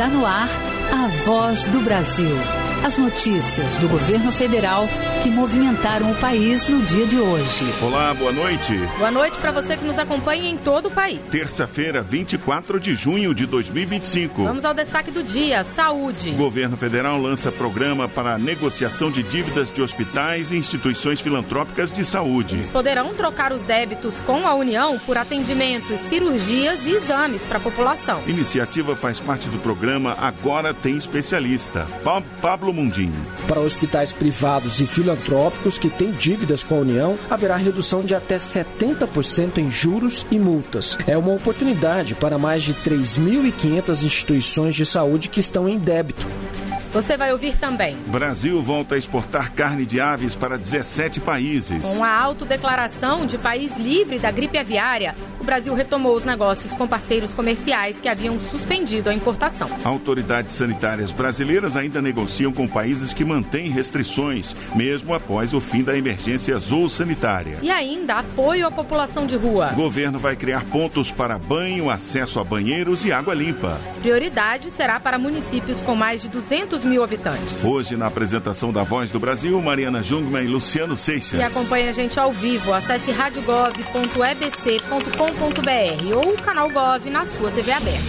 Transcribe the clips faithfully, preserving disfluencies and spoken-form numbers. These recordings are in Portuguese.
Está no ar a Voz do Brasil. As notícias do governo federal que movimentaram o país no dia de hoje. Olá, boa noite. Boa noite para você que nos acompanha em todo o país. Terça-feira, vinte e quatro de junho de dois mil e vinte e cinco. Vamos ao destaque do dia, saúde. O governo federal lança programa para a negociação de dívidas de hospitais e instituições filantrópicas de saúde. Eles poderão trocar os débitos com a União por atendimentos, cirurgias e exames para a população. A iniciativa faz parte do programa Agora Tem Especialista. Pablo Mundim. Para hospitais privados e filantrópicos que têm dívidas com a União, haverá redução de até setenta por cento em juros e multas. É uma oportunidade para mais de três mil e quinhentas instituições de saúde que estão em débito. Você vai ouvir também. Brasil volta a exportar carne de aves para dezessete países. Com a autodeclaração de país livre da gripe aviária, o Brasil retomou os negócios com parceiros comerciais que haviam suspendido a importação. Autoridades sanitárias brasileiras ainda negociam com países que mantêm restrições, mesmo após o fim da emergência zoossanitária. E ainda apoio à população de rua. O governo vai criar pontos para banho, acesso a banheiros e água limpa. Prioridade será para municípios com mais de duzentos mil habitantes. Hoje, na apresentação da Voz do Brasil, Mariana Jungmann e Luciano Seixas. E acompanhe a gente ao vivo. Acesse rádio gov ponto e b c ponto com ponto b r ou o canal Gov na sua T V aberta.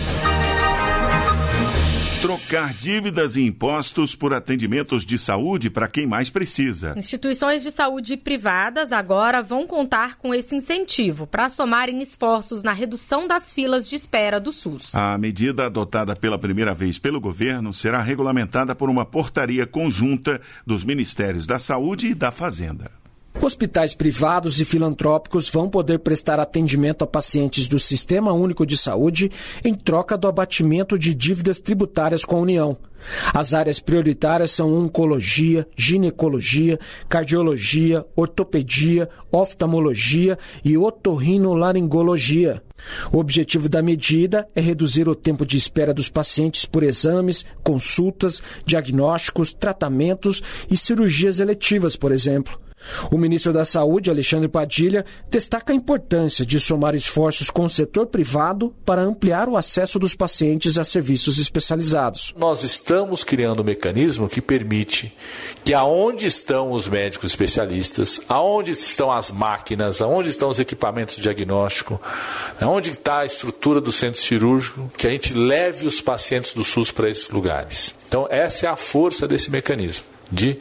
Trocar dívidas e impostos por atendimentos de saúde para quem mais precisa. Instituições de saúde privadas agora vão contar com esse incentivo para somarem esforços na redução das filas de espera do SUS. A medida adotada pela primeira vez pelo governo será regulamentada por uma portaria conjunta dos Ministérios da Saúde e da Fazenda. Hospitais privados e filantrópicos vão poder prestar atendimento a pacientes do Sistema Único de Saúde em troca do abatimento de dívidas tributárias com a União. As áreas prioritárias são oncologia, ginecologia, cardiologia, ortopedia, oftalmologia e otorrinolaringologia. O objetivo da medida é reduzir o tempo de espera dos pacientes por exames, consultas, diagnósticos, tratamentos e cirurgias eletivas, por exemplo. O ministro da Saúde, Alexandre Padilha, destaca a importância de somar esforços com o setor privado para ampliar o acesso dos pacientes a serviços especializados. Nós estamos criando um mecanismo que permite que aonde estão os médicos especialistas, aonde estão as máquinas, aonde estão os equipamentos de diagnóstico, aonde está a estrutura do centro cirúrgico, que a gente leve os pacientes do SUS para esses lugares. Então essa é a força desse mecanismo, de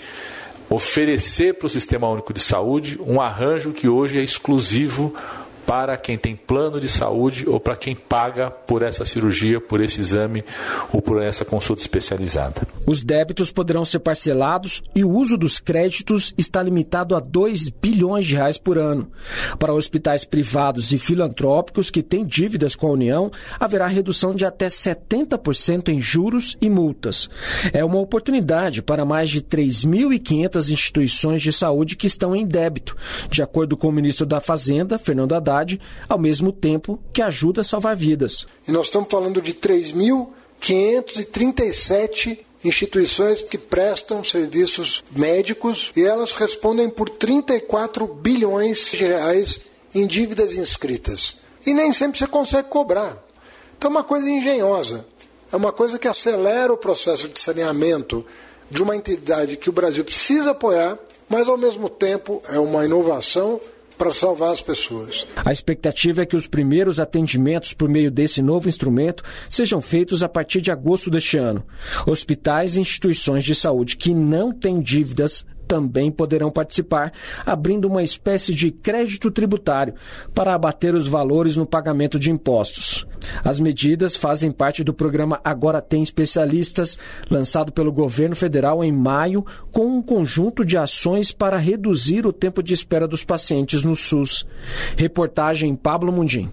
oferecer para o Sistema Único de Saúde um arranjo que hoje é exclusivo para quem tem plano de saúde ou para quem paga por essa cirurgia, por esse exame ou por essa consulta especializada. Os débitos poderão ser parcelados e o uso dos créditos está limitado a dois bilhões de reais por ano. Para hospitais privados e filantrópicos que têm dívidas com a União, haverá redução de até setenta por cento em juros e multas. É uma oportunidade para mais de três mil e quinhentas instituições de saúde que estão em débito, de acordo com o ministro da Fazenda, Fernando Haddad, ao mesmo tempo que ajuda a salvar vidas. E nós estamos falando de três mil quinhentas e trinta e sete instituições que prestam serviços médicos e elas respondem por trinta e quatro bilhões de reais em dívidas inscritas. E nem sempre você consegue cobrar. Então é uma coisa engenhosa, é uma coisa que acelera o processo de saneamento de uma entidade que o Brasil precisa apoiar, mas ao mesmo tempo é uma inovação para salvar as pessoas. A expectativa é que os primeiros atendimentos por meio desse novo instrumento sejam feitos a partir de agosto deste ano. Hospitais e instituições de saúde que não têm dívidas também poderão participar, abrindo uma espécie de crédito tributário para abater os valores no pagamento de impostos. As medidas fazem parte do programa Agora Tem Especialistas, lançado pelo governo federal em maio, com um conjunto de ações para reduzir o tempo de espera dos pacientes no SUS. Reportagem Pablo Mundim.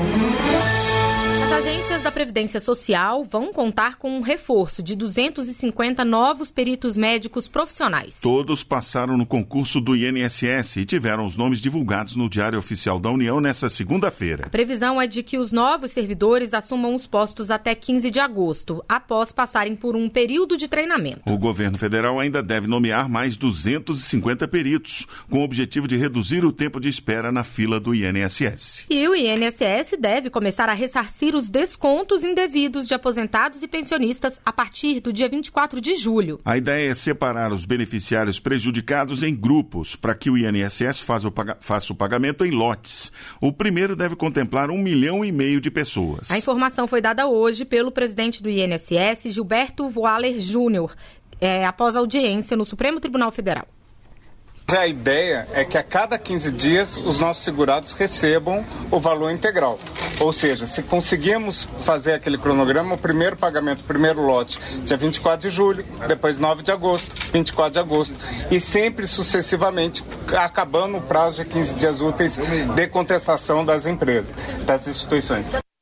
As agências da Previdência Social vão contar com um reforço de duzentos e cinquenta novos peritos médicos profissionais. Todos passaram no concurso do I N S S e tiveram os nomes divulgados no Diário Oficial da União nesta segunda-feira. A previsão é de que os novos servidores assumam os postos até quinze de agosto, após passarem por um período de treinamento. O governo federal ainda deve nomear mais duzentos e cinquenta peritos, com o objetivo de reduzir o tempo de espera na fila do I N S S. E o I N S S deve começar a ressarcir os descontos indevidos de aposentados e pensionistas a partir do dia vinte e quatro de julho. A ideia é separar os beneficiários prejudicados em grupos para que o I N S S faça o, faça o pagamento em lotes. O primeiro deve contemplar um milhão e meio de pessoas. A informação foi dada hoje pelo presidente do I N S S, Gilberto Voaler Júnior, é, após a audiência no Supremo Tribunal Federal. A ideia é que a cada quinze dias os nossos segurados recebam o valor integral. Ou seja, se conseguirmos fazer aquele cronograma, o primeiro pagamento, o primeiro lote, dia vinte e quatro de julho, depois nove de agosto, vinte e quatro de agosto, e sempre sucessivamente, acabando o prazo de quinze dias úteis de contestação das empresas, das instituições.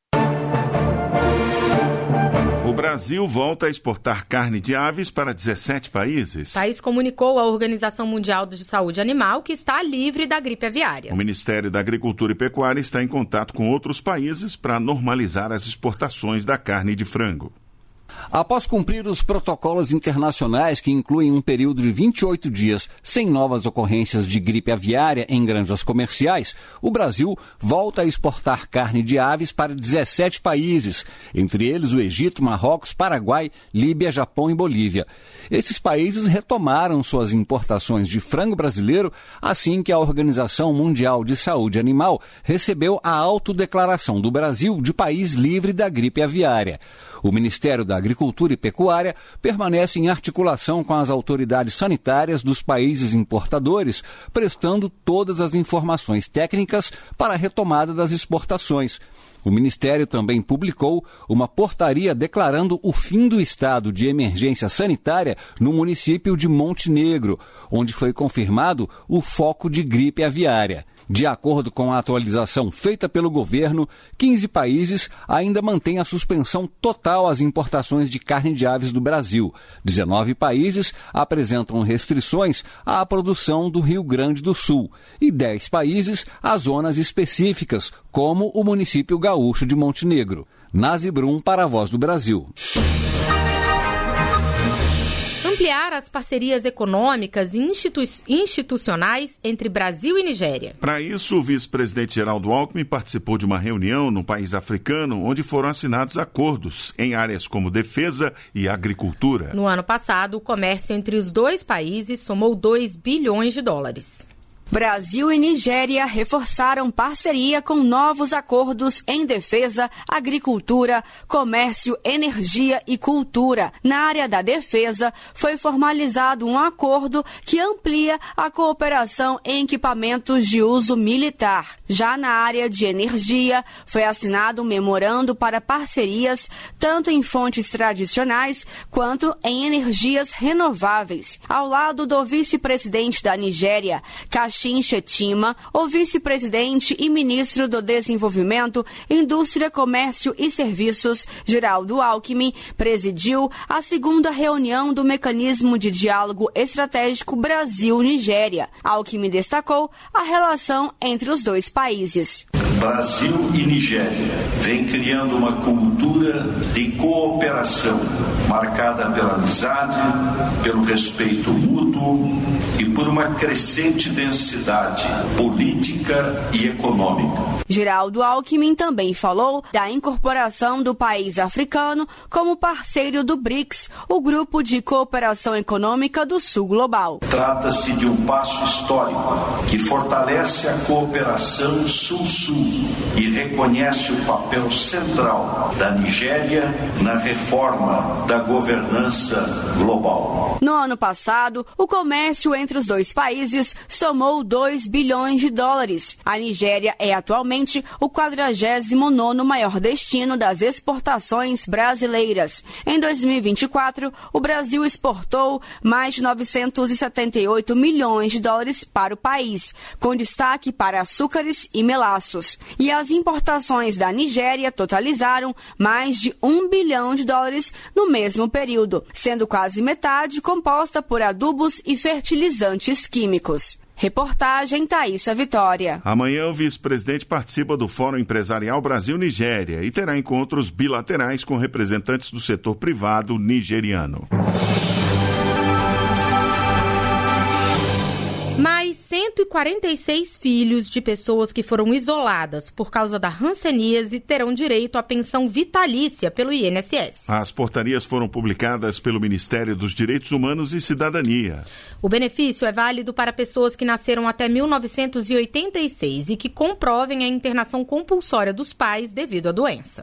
O Brasil volta a exportar carne de aves para dezessete países. O país comunicou à Organização Mundial de Saúde Animal que está livre da gripe aviária. O Ministério da Agricultura e Pecuária está em contato com outros países para normalizar as exportações da carne de frango. Após cumprir os protocolos internacionais que incluem um período de vinte e oito dias sem novas ocorrências de gripe aviária em granjas comerciais, o Brasil volta a exportar carne de aves para dezessete países, entre eles o Egito, Marrocos, Paraguai, Líbia, Japão e Bolívia. Esses países retomaram suas importações de frango brasileiro assim que a Organização Mundial de Saúde Animal recebeu a autodeclaração do Brasil de país livre da gripe aviária. O Ministério da Agricultura e Pecuária permanece em articulação com as autoridades sanitárias dos países importadores, prestando todas as informações técnicas para a retomada das exportações. O Ministério também publicou uma portaria declarando o fim do estado de emergência sanitária no município de Montenegro, onde foi confirmado o foco de gripe aviária. De acordo com a atualização feita pelo governo, quinze países ainda mantêm a suspensão total às importações de carne de aves do Brasil. dezenove países apresentam restrições à produção do Rio Grande do Sul e dez países a zonas específicas, como o município gaúcho de Montenegro. Nazi Brum para a Voz do Brasil. Ampliar as parcerias econômicas e institu- institucionais entre Brasil e Nigéria. Para isso, o vice-presidente Geraldo Alckmin participou de uma reunião no país africano onde foram assinados acordos em áreas como defesa e agricultura. No ano passado, o comércio entre os dois países somou dois bilhões de dólares. Brasil e Nigéria reforçaram parceria com novos acordos em defesa, agricultura, comércio, energia e cultura. Na área da defesa, foi formalizado um acordo que amplia a cooperação em equipamentos de uso militar. Já na área de energia, foi assinado um memorando para parcerias tanto em fontes tradicionais quanto em energias renováveis. Ao lado do vice-presidente da Nigéria, Kashim Shettima, o vice-presidente e ministro do Desenvolvimento, Indústria, Comércio e Serviços, Geraldo Alckmin, presidiu a segunda reunião do Mecanismo de Diálogo Estratégico Brasil-Nigéria. Alckmin destacou a relação entre os dois países. Brasil e Nigéria vem criando uma cultura de cooperação marcada pela amizade, pelo respeito mútuo e por uma crescente densidade política e econômica. Geraldo Alckmin também falou da incorporação do país africano como parceiro do BRICS, o Grupo de Cooperação Econômica do Sul Global. Trata-se de um passo histórico que fortalece a cooperação Sul-Sul e reconhece o papel central da Nigéria na reforma da governança global. No ano passado, o comércio entre os dois países somou dois bilhões de dólares. A Nigéria é atualmente o quadragésimo nono maior destino das exportações brasileiras. Em dois mil e vinte e quatro, o Brasil exportou mais de novecentos e setenta e oito milhões de dólares para o país, com destaque para açúcares e melaços. E as importações da Nigéria totalizaram mais de um bilhão de dólares no mesmo período, sendo quase metade composta por adubos e fertilizantes químicos. Reportagem Thaísa Vitória. Amanhã o vice-presidente participa do Fórum Empresarial Brasil-Nigéria e terá encontros bilaterais com representantes do setor privado nigeriano. Mais cento e quarenta e seis filhos de pessoas que foram isoladas por causa da hanseníase terão direito à pensão vitalícia pelo I N S S. As portarias foram publicadas pelo Ministério dos Direitos Humanos e Cidadania. O benefício é válido para pessoas que nasceram até mil novecentos e oitenta e seis e que comprovem a internação compulsória dos pais devido à doença.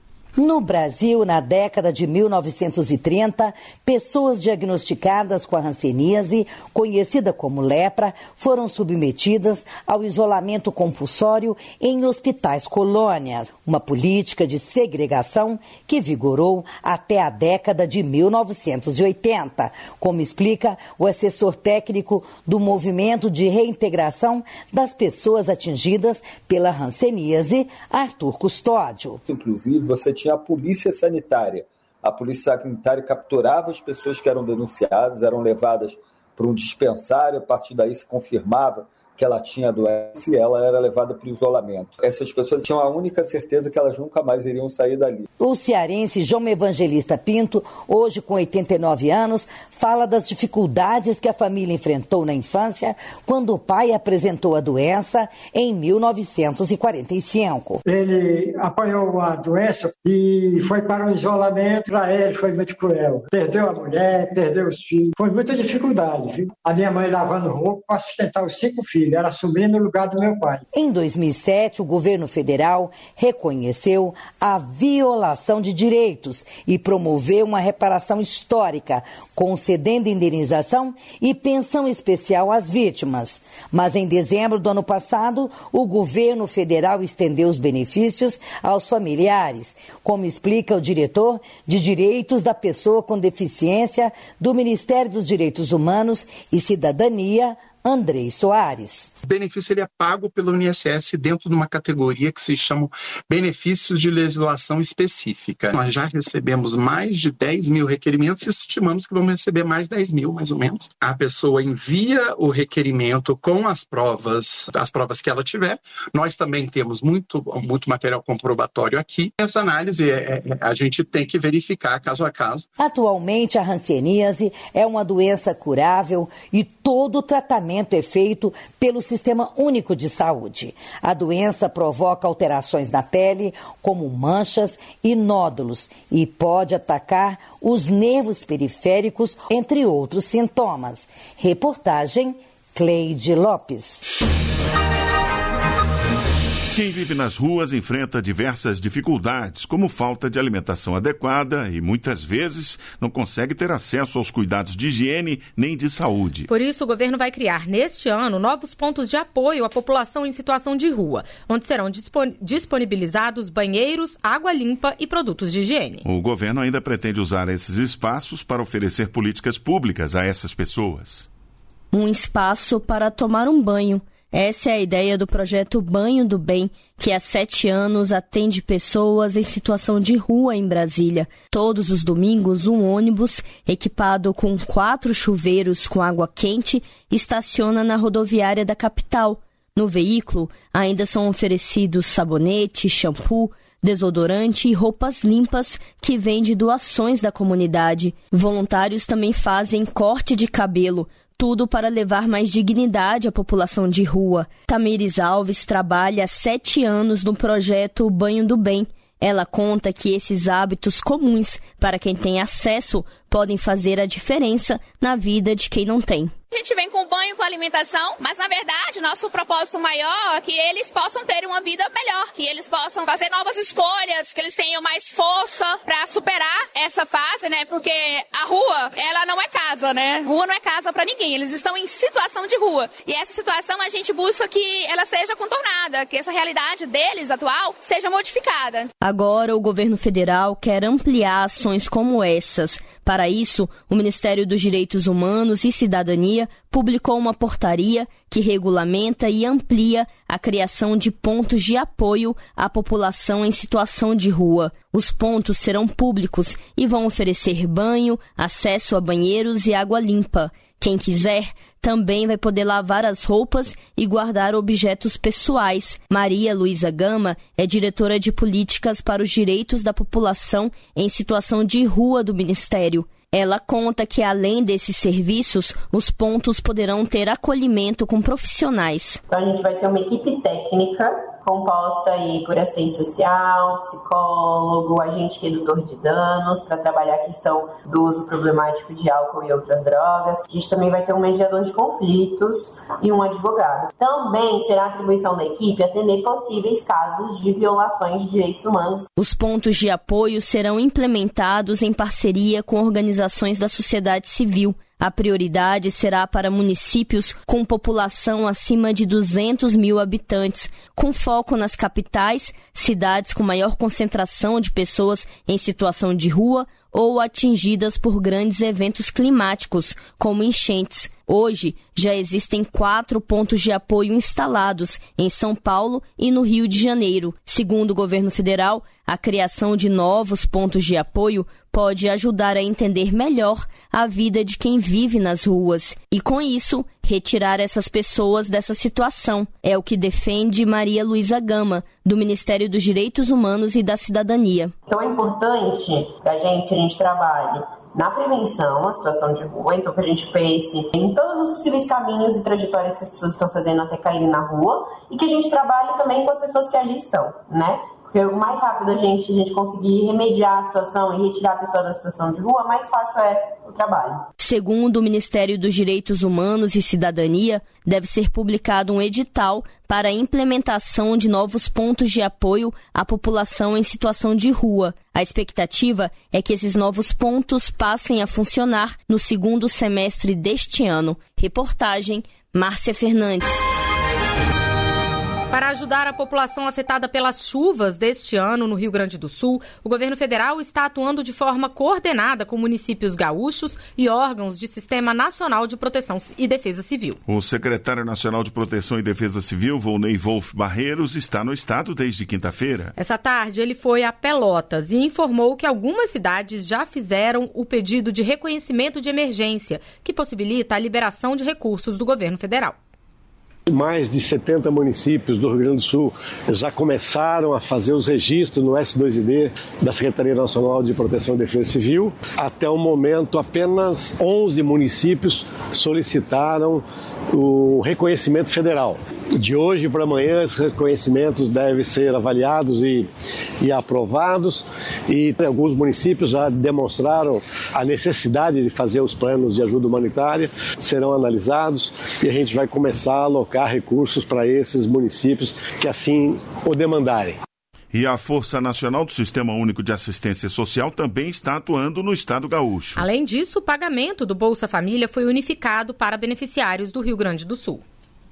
No Brasil, na década de mil novecentos e trinta, pessoas diagnosticadas com a hanseníase, conhecida como lepra, foram submetidas ao isolamento compulsório em hospitais colônias, uma política de segregação que vigorou até a década de mil novecentos e oitenta, como explica o assessor técnico do Movimento de Reintegração das Pessoas Atingidas pela Hanseníase, Arthur Custódio. Inclusive, você tinha a polícia sanitária. A polícia sanitária capturava as pessoas que eram denunciadas, eram levadas para um dispensário, a partir daí se confirmava que ela tinha a doença e ela era levada para o isolamento. Essas pessoas tinham a única certeza que elas nunca mais iriam sair dali. O cearense João Evangelista Pinto, hoje com oitenta e nove anos, fala das dificuldades que a família enfrentou na infância quando o pai apresentou a doença em mil novecentos e quarenta e cinco. Ele apanhou a doença e foi para um isolamento. Para ele foi muito cruel. Perdeu a mulher, perdeu os filhos. Foi muita dificuldade. Viu? A minha mãe lavando roupa para sustentar os cinco filhos. Era assumir no lugar do meu pai. Em dois mil e sete, o governo federal reconheceu a violação de direitos e promoveu uma reparação histórica, concedendo indenização e pensão especial às vítimas. Mas em dezembro do ano passado, o governo federal estendeu os benefícios aos familiares, como explica o diretor de Direitos da Pessoa com Deficiência do Ministério dos Direitos Humanos e Cidadania, Andrei Soares. O benefício ele é pago pelo I N S S dentro de uma categoria que se chama benefícios de legislação específica. Nós já recebemos mais de dez mil requerimentos e estimamos que vamos receber mais dez mil, mais ou menos. A pessoa envia o requerimento com as provas, as provas que ela tiver. Nós também temos muito, muito material comprobatório aqui. Essa análise é, é, a gente tem que verificar caso a caso. Atualmente, a hanseníase é uma doença curável e todo o tratamento é feito pelo Sistema Único de Saúde. A doença provoca alterações na pele, como manchas e nódulos, e pode atacar os nervos periféricos, entre outros sintomas. Reportagem Cleide Lopes. Quem vive nas ruas enfrenta diversas dificuldades, como falta de alimentação adequada e, muitas vezes, não consegue ter acesso aos cuidados de higiene nem de saúde. Por isso, o governo vai criar, neste ano, novos pontos de apoio à população em situação de rua, onde serão disponibilizados banheiros, água limpa e produtos de higiene. O governo ainda pretende usar esses espaços para oferecer políticas públicas a essas pessoas. Um espaço para tomar um banho. Essa é a ideia do projeto Banho do Bem, que há sete anos atende pessoas em situação de rua em Brasília. Todos os domingos, um ônibus equipado com quatro chuveiros com água quente estaciona na rodoviária da capital. No veículo, ainda são oferecidos sabonete, shampoo, desodorante e roupas limpas que vêm de doações da comunidade. Voluntários também fazem corte de cabelo, tudo para levar mais dignidade à população de rua. Tamires Alves trabalha há sete anos no projeto Banho do Bem. Ela conta que esses hábitos comuns, para quem tem acesso, podem fazer a diferença na vida de quem não tem. A gente vem com banho, com alimentação, mas na verdade nosso propósito maior é que eles possam ter uma vida melhor, que eles possam fazer novas escolhas, que eles tenham mais força para superar essa fase, né? Porque a rua, ela não é casa, né? Rua não é casa para ninguém, eles estão em situação de rua. E essa situação a gente busca que ela seja contornada, que essa realidade deles atual seja modificada. Agora o governo federal quer ampliar ações como essas. Para isso, o Ministério dos Direitos Humanos e Cidadania publicou uma portaria que regulamenta e amplia a criação de pontos de apoio à população em situação de rua. Os pontos serão públicos e vão oferecer banho, acesso a banheiros e água limpa. Quem quiser também vai poder lavar as roupas e guardar objetos pessoais. Maria Luísa Gama é diretora de políticas para os direitos da população em situação de rua do Ministério. Ela conta que, além desses serviços, os pontos poderão ter acolhimento com profissionais. Então, a gente vai ter uma equipe técnica composta aí por assistente social, psicólogo, agente redutor de danos, para trabalhar a questão do uso problemático de álcool e outras drogas. A gente também vai ter um mediador de conflitos e um advogado. Também será atribuição da equipe atender possíveis casos de violações de direitos humanos. Os pontos de apoio serão implementados em parceria com organizações da sociedade civil. A prioridade será para municípios com população acima de duzentos mil habitantes, com foco nas capitais, cidades com maior concentração de pessoas em situação de rua ou atingidas por grandes eventos climáticos, como enchentes. Hoje, já existem quatro pontos de apoio instalados em São Paulo e no Rio de Janeiro. Segundo o governo federal, a criação de novos pontos de apoio pode ajudar a entender melhor a vida de quem vive nas ruas e, com isso, retirar essas pessoas dessa situação. É o que defende Maria Luísa Gama, do Ministério dos Direitos Humanos e da Cidadania. Então é importante que a gente, a gente trabalhe na prevenção, a situação de rua, então que a gente pense em todos os possíveis caminhos e trajetórias que as pessoas estão fazendo até caírem na rua e que a gente trabalhe também com as pessoas que ali estão, né? Porque o mais rápido a gente, a gente conseguir remediar a situação e retirar a pessoa da situação de rua, mais fácil é o trabalho. Segundo o Ministério dos Direitos Humanos e Cidadania, deve ser publicado um edital para a implementação de novos pontos de apoio à população em situação de rua. A expectativa é que esses novos pontos passem a funcionar no segundo semestre deste ano. Reportagem, Márcia Fernandes. Para ajudar a população afetada pelas chuvas deste ano no Rio Grande do Sul, o governo federal está atuando de forma coordenada com municípios gaúchos e órgãos de Sistema Nacional de Proteção e Defesa Civil. O secretário nacional de Proteção e Defesa Civil, Volney Wolf Barreiros, está no estado desde quinta-feira. Essa tarde ele foi a Pelotas e informou que algumas cidades já fizeram o pedido de reconhecimento de emergência, que possibilita a liberação de recursos do governo federal. Mais de setenta municípios do Rio Grande do Sul já começaram a fazer os registros no S dois I D da Secretaria Nacional de Proteção e Defesa Civil. Até o momento, apenas onze municípios solicitaram o reconhecimento federal. De hoje para amanhã, esses reconhecimentos devem ser avaliados e, e aprovados, e alguns municípios já demonstraram a necessidade de fazer os planos de ajuda humanitária, serão analisados e a gente vai começar a alocar recursos para esses municípios que assim o demandarem. E a Força Nacional do Sistema Único de Assistência Social também está atuando no estado gaúcho. Além disso, o pagamento do Bolsa Família foi unificado para beneficiários do Rio Grande do Sul.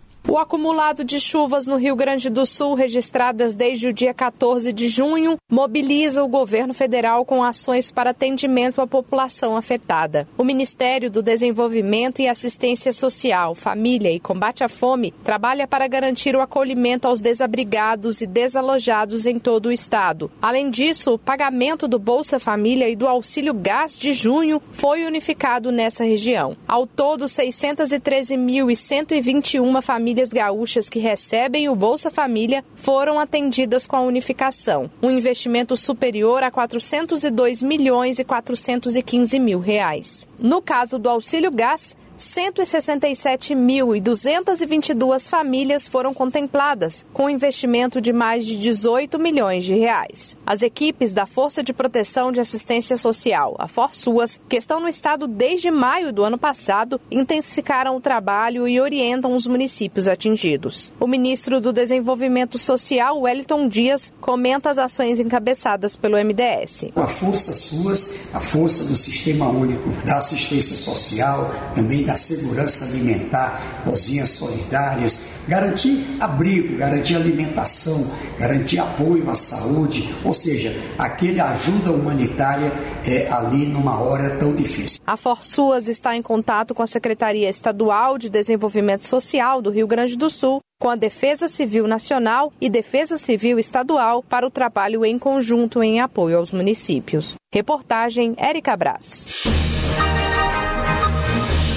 O acumulado de chuvas no Rio Grande do Sul, registradas desde o dia quatorze de junho, mobiliza o governo federal com ações para atendimento à população afetada. O Ministério do Desenvolvimento e Assistência Social, Família e Combate à Fome trabalha para garantir o acolhimento aos desabrigados e desalojados em todo o estado. Além disso, o pagamento do Bolsa Família e do Auxílio Gás de junho foi unificado nessa região. Ao todo, seiscentos e treze mil cento e vinte e uma famílias gaúchas que recebem o Bolsa Família foram atendidas com a unificação, um investimento superior a quatrocentos e dois milhões e quatrocentos e quinze mil reais. No caso do Auxílio Gás, cento e sessenta e sete mil duzentas e vinte e duas famílias foram contempladas, com investimento de mais de dezoito milhões de reais. As equipes da Força de Proteção de Assistência Social, a ForSUAS, que estão no estado desde maio do ano passado, intensificaram o trabalho e orientam os municípios atingidos. O ministro do Desenvolvimento Social, Wellington Dias, comenta as ações encabeçadas pelo M D S. A Força SUAS, a Força do Sistema Único da Assistência Social, também da segurança alimentar, cozinhas solidárias, garantir abrigo, garantir alimentação, garantir apoio à saúde, ou seja, aquele ajuda humanitária é, ali numa hora tão difícil. A ForSUAS está em contato com a Secretaria Estadual de Desenvolvimento Social do Rio Grande do Sul, com a Defesa Civil Nacional e Defesa Civil Estadual para o trabalho em conjunto em apoio aos municípios. Reportagem Érica Brás.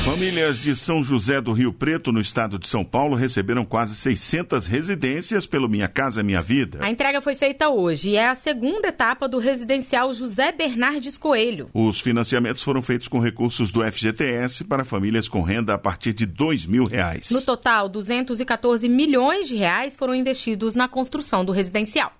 Famílias de São José do Rio Preto, no estado de São Paulo, receberam quase seiscentas residências pelo Minha Casa Minha Vida. A entrega foi feita hoje e é a segunda etapa do residencial José Bernardes Coelho. Os financiamentos foram feitos com recursos do F G T S para famílias com renda a partir de dois mil reais. No total, duzentos e quatorze milhões de reais foram investidos na construção do residencial.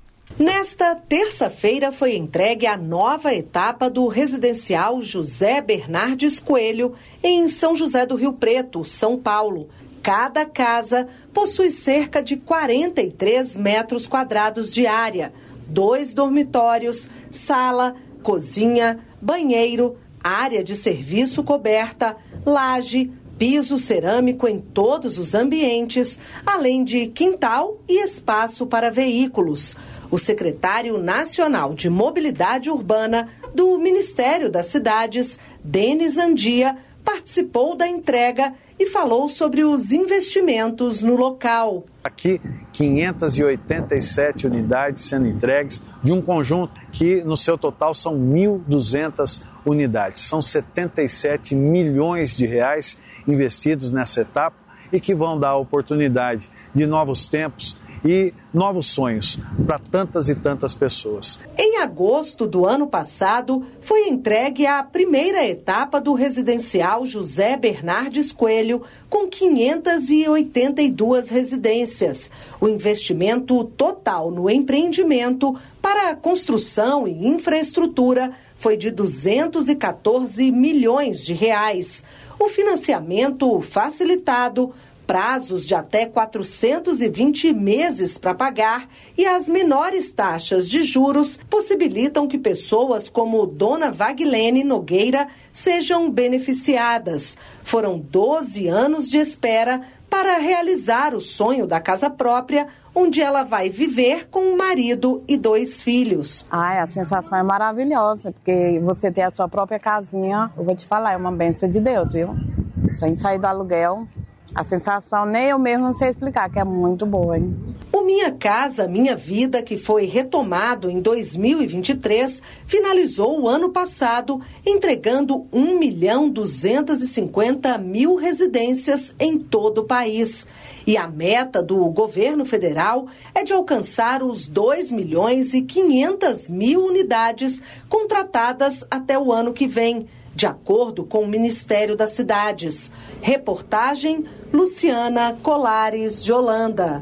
Nesta terça-feira foi entregue a nova etapa do residencial José Bernardes Coelho, em São José do Rio Preto, São Paulo. Cada casa possui cerca de quarenta e três metros quadrados de área, dois dormitórios, sala, cozinha, banheiro, área de serviço coberta, laje, piso cerâmico em todos os ambientes, além de quintal e espaço para veículos. O secretário nacional de Mobilidade Urbana do Ministério das Cidades, Denis Andia, participou da entrega e falou sobre os investimentos no local. Aqui, quinhentas e oitenta e sete unidades sendo entregues de um conjunto que, no seu total, são mil e duzentas unidades. São setenta e sete milhões de reais investidos nessa etapa e que vão dar a oportunidade de novos tempos e novos sonhos para tantas e tantas pessoas. Em agosto do ano passado, foi entregue a primeira etapa do residencial José Bernardes Coelho, com quinhentas e oitenta e duas residências. O investimento total no empreendimento para a construção e infraestrutura foi de duzentos e quatorze milhões de reais. O financiamento facilitado, prazos de até quatrocentos e vinte meses para pagar e as menores taxas de juros possibilitam que pessoas como Dona Vaglene Nogueira sejam beneficiadas. Foram doze anos de espera para realizar o sonho da casa própria, onde ela vai viver com um marido e dois filhos. Ai, a sensação é maravilhosa, porque você ter a sua própria casinha, eu vou te falar, é uma bênção de Deus, viu? Sem sair do aluguel. A sensação nem eu mesmo não sei explicar, que é muito boa, hein? O Minha Casa Minha Vida, que foi retomado em dois mil e vinte e três, finalizou o ano passado entregando um milhão duzentos e cinquenta mil residências em todo o país. E a meta do governo federal é de alcançar os dois milhões e quinhentas mil unidades contratadas até o ano que vem, de acordo com o Ministério das Cidades. Reportagem Luciana Colares de Holanda.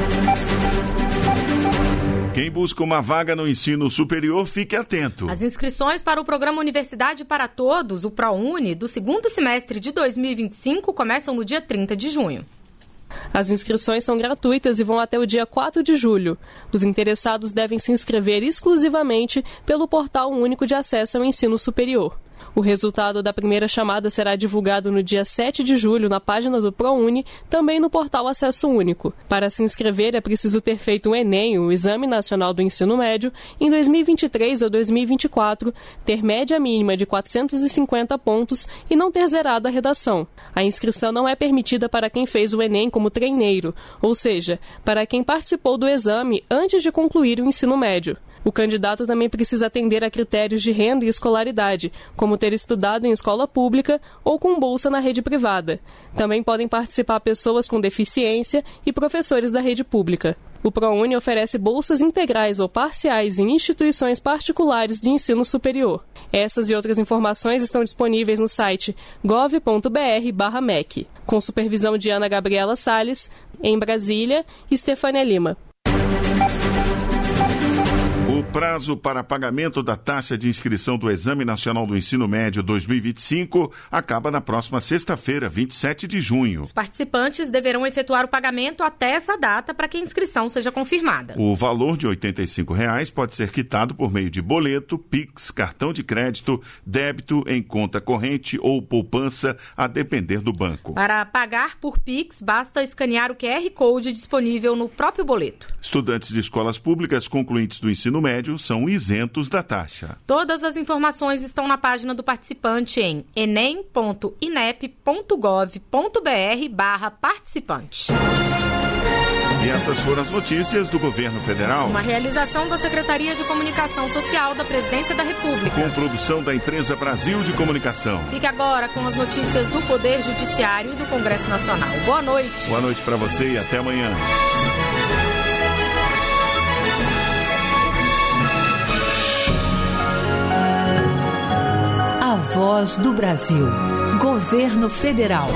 Quem busca uma vaga no ensino superior, fique atento. As inscrições para o programa Universidade para Todos, o ProUni, do segundo semestre de dois mil e vinte e cinco começam no dia trinta de junho. As inscrições são gratuitas e vão até o dia quatro de julho. Os interessados devem se inscrever exclusivamente pelo Portal Único de Acesso ao Ensino Superior. O resultado da primeira chamada será divulgado no dia sete de julho na página do ProUni, também no portal Acesso Único. Para se inscrever é preciso ter feito o Enem, o Exame Nacional do Ensino Médio, em dois mil e vinte e três ou dois mil e vinte e quatro, ter média mínima de quatrocentos e cinquenta pontos e não ter zerado a redação. A inscrição não é permitida para quem fez o Enem como treineiro, ou seja, para quem participou do exame antes de concluir o ensino médio. O candidato também precisa atender a critérios de renda e escolaridade, como ter estudado em escola pública ou com bolsa na rede privada. Também podem participar pessoas com deficiência e professores da rede pública. O ProUni oferece bolsas integrais ou parciais em instituições particulares de ensino superior. Essas e outras informações estão disponíveis no site gov ponto br barra M E C. Com supervisão de Ana Gabriela Salles, em Brasília, Estefânia Lima. O prazo para pagamento da taxa de inscrição do Exame Nacional do Ensino Médio dois mil e vinte e cinco acaba na próxima sexta-feira, vinte e sete de junho. Os participantes deverão efetuar o pagamento até essa data para que a inscrição seja confirmada. O valor de oitenta e cinco reais pode ser quitado por meio de boleto, Pix, cartão de crédito, débito em conta corrente ou poupança, a depender do banco. Para pagar por Pix, basta escanear o Q R Code disponível no próprio boleto. Estudantes de escolas públicas concluintes do ensino médio são isentos da taxa. Todas as informações estão na página do participante em enem ponto inep ponto gov ponto br barra participante. E essas foram as notícias do governo federal. Uma realização da Secretaria de Comunicação Social da Presidência da República. Com produção da empresa Brasil de Comunicação. Fique agora com as notícias do Poder Judiciário e do Congresso Nacional. Boa noite. Boa noite para você e até amanhã. A Voz do Brasil. Governo Federal.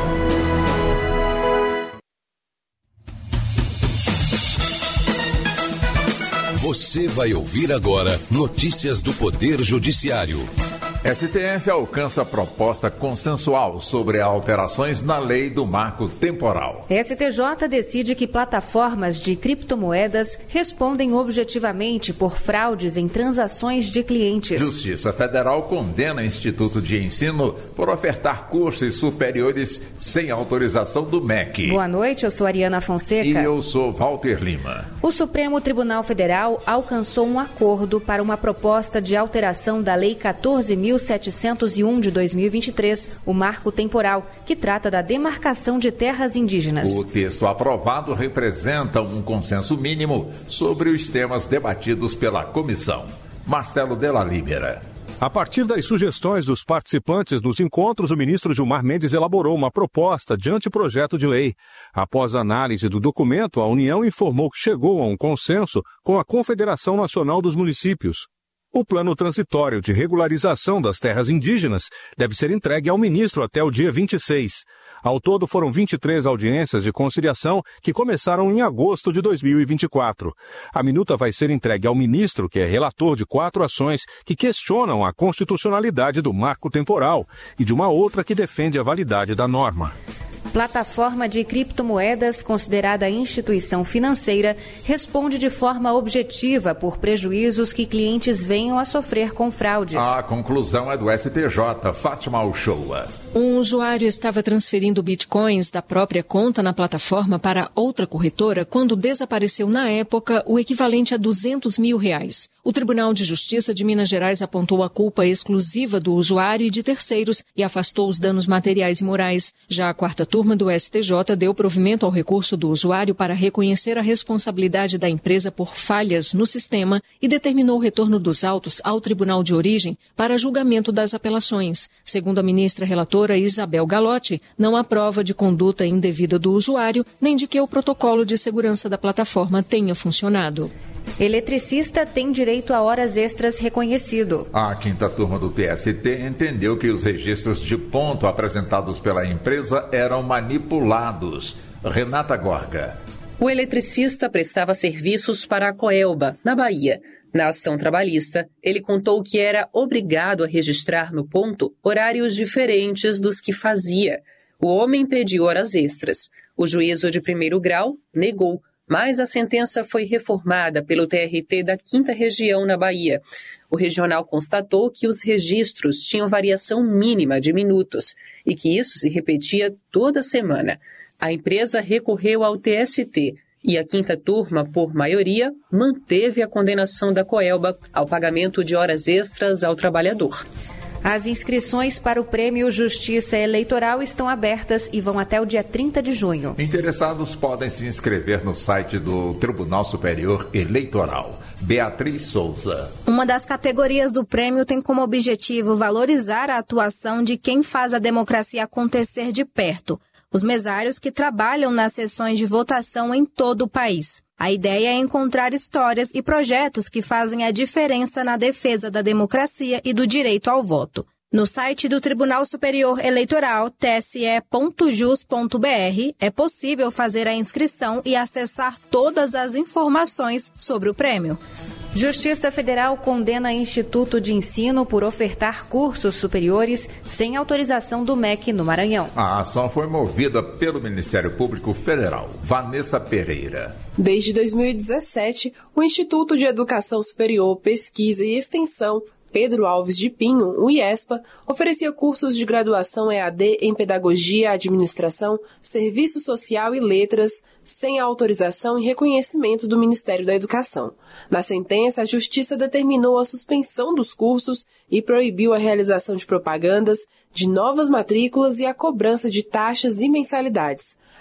Você vai ouvir agora notícias do Poder Judiciário. S T F alcança proposta consensual sobre alterações na lei do marco temporal. S T J decide que plataformas de criptomoedas respondem objetivamente por fraudes em transações de clientes. Justiça Federal condena Instituto de Ensino por ofertar cursos superiores sem autorização do M E C. Boa noite, eu sou Ariana Fonseca. E eu sou Walter Lima. O Supremo Tribunal Federal alcançou um acordo para uma proposta de alteração da Lei quatorze mil setecentos e um de dois mil e vinte e três, o marco temporal, que trata da demarcação de terras indígenas. O texto aprovado representa um consenso mínimo sobre os temas debatidos pela comissão. Marcelo Della Libera. A partir das sugestões dos participantes nos encontros, o ministro Gilmar Mendes elaborou uma proposta de anteprojeto de lei. Após a análise do documento, a União informou que chegou a um consenso com a Confederação Nacional dos Municípios. O plano transitório de regularização das terras indígenas deve ser entregue ao ministro até o dia vinte e seis. Ao todo, foram vinte e três audiências de conciliação que começaram em agosto de dois mil e vinte e quatro. A minuta vai ser entregue ao ministro, que é relator de quatro ações que questionam a constitucionalidade do marco temporal e de uma outra que defende a validade da norma. Plataforma de criptomoedas considerada instituição financeira responde de forma objetiva por prejuízos que clientes venham a sofrer com fraudes. A conclusão é do S T J, Fátima Uchoa. Um usuário estava transferindo bitcoins da própria conta na plataforma para outra corretora quando desapareceu na época o equivalente a duzentos mil reais. O Tribunal de Justiça de Minas Gerais apontou a culpa exclusiva do usuário e de terceiros e afastou os danos materiais e morais. Já a quarta turma do S T J deu provimento ao recurso do usuário para reconhecer a responsabilidade da empresa por falhas no sistema e determinou o retorno dos autos ao Tribunal de Origem para julgamento das apelações. Segundo a ministra relatora Isabel Galotti, não há prova de conduta indevida do usuário nem de que o protocolo de segurança da plataforma tenha funcionado. Eletricista tem direito a horas extras reconhecido. A quinta turma do T S T entendeu que os registros de ponto apresentados pela empresa eram manipulados. Renata Gorga. O eletricista prestava serviços para a Coelba, na Bahia. Na ação trabalhista, ele contou que era obrigado a registrar no ponto horários diferentes dos que fazia. O homem pediu horas extras. O juízo de primeiro grau negou, mas a sentença foi reformada pelo T R T da quinta Região, na Bahia. O regional constatou que os registros tinham variação mínima de minutos e que isso se repetia toda semana. A empresa recorreu ao T S T e a quinta turma, por maioria, manteve a condenação da Coelba ao pagamento de horas extras ao trabalhador. As inscrições para o Prêmio Justiça Eleitoral estão abertas e vão até o dia trinta de junho. Interessados podem se inscrever no site do Tribunal Superior Eleitoral. Beatriz Souza. Uma das categorias do prêmio tem como objetivo valorizar a atuação de quem faz a democracia acontecer de perto. Os mesários que trabalham nas sessões de votação em todo o país. A ideia é encontrar histórias e projetos que fazem a diferença na defesa da democracia e do direito ao voto. No site do Tribunal Superior Eleitoral, t s e ponto jus ponto b r, é possível fazer a inscrição e acessar todas as informações sobre o prêmio. Justiça Federal condena Instituto de Ensino por ofertar cursos superiores sem autorização do M E C no Maranhão. A ação foi movida pelo Ministério Público Federal. Vanessa Pereira. Desde dois mil e dezessete, o Instituto de Educação Superior, Pesquisa e Extensão Pedro Alves de Pinho, o IESPA, oferecia cursos de graduação E A D em Pedagogia, Administração, Serviço Social e Letras, sem a autorização e reconhecimento do Ministério da Educação. Na sentença, a Justiça determinou a suspensão dos cursos e proibiu a realização de propagandas, de novas matrículas e a cobrança de taxas e mensalidades.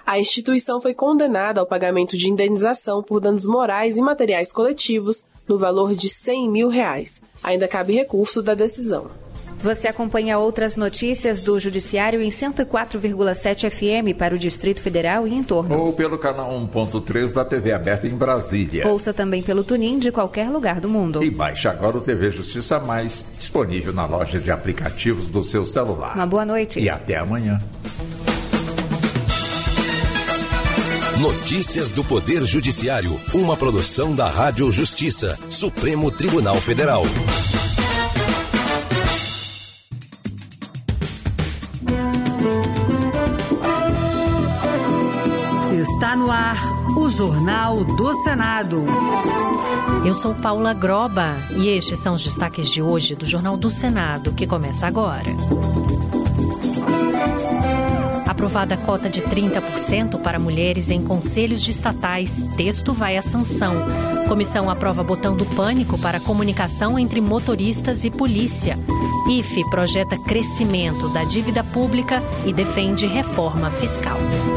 A instituição foi condenada ao pagamento de indenização por danos morais e materiais coletivos no valor de cem mil reais. Ainda cabe recurso da decisão. Você acompanha outras notícias do Judiciário em cento e quatro vírgula sete F M para o Distrito Federal e em torno. Ou pelo canal um ponto três da T V aberta em Brasília. Ouça também pelo TuneIn de qualquer lugar do mundo. E baixe agora o T V Justiça Mais, disponível na loja de aplicativos do seu celular. Uma boa noite. E até amanhã. Notícias do Poder Judiciário, uma produção da Rádio Justiça, Supremo Tribunal Federal. Está no ar o Jornal do Senado. Eu sou Paula Groba e estes são os destaques de hoje do Jornal do Senado, que começa agora. Aprovada a cota de trinta por cento para mulheres em conselhos de estatais. Texto vai à sanção. Comissão aprova botão do pânico para comunicação entre motoristas e polícia. I F E projeta crescimento da dívida pública e defende reforma fiscal.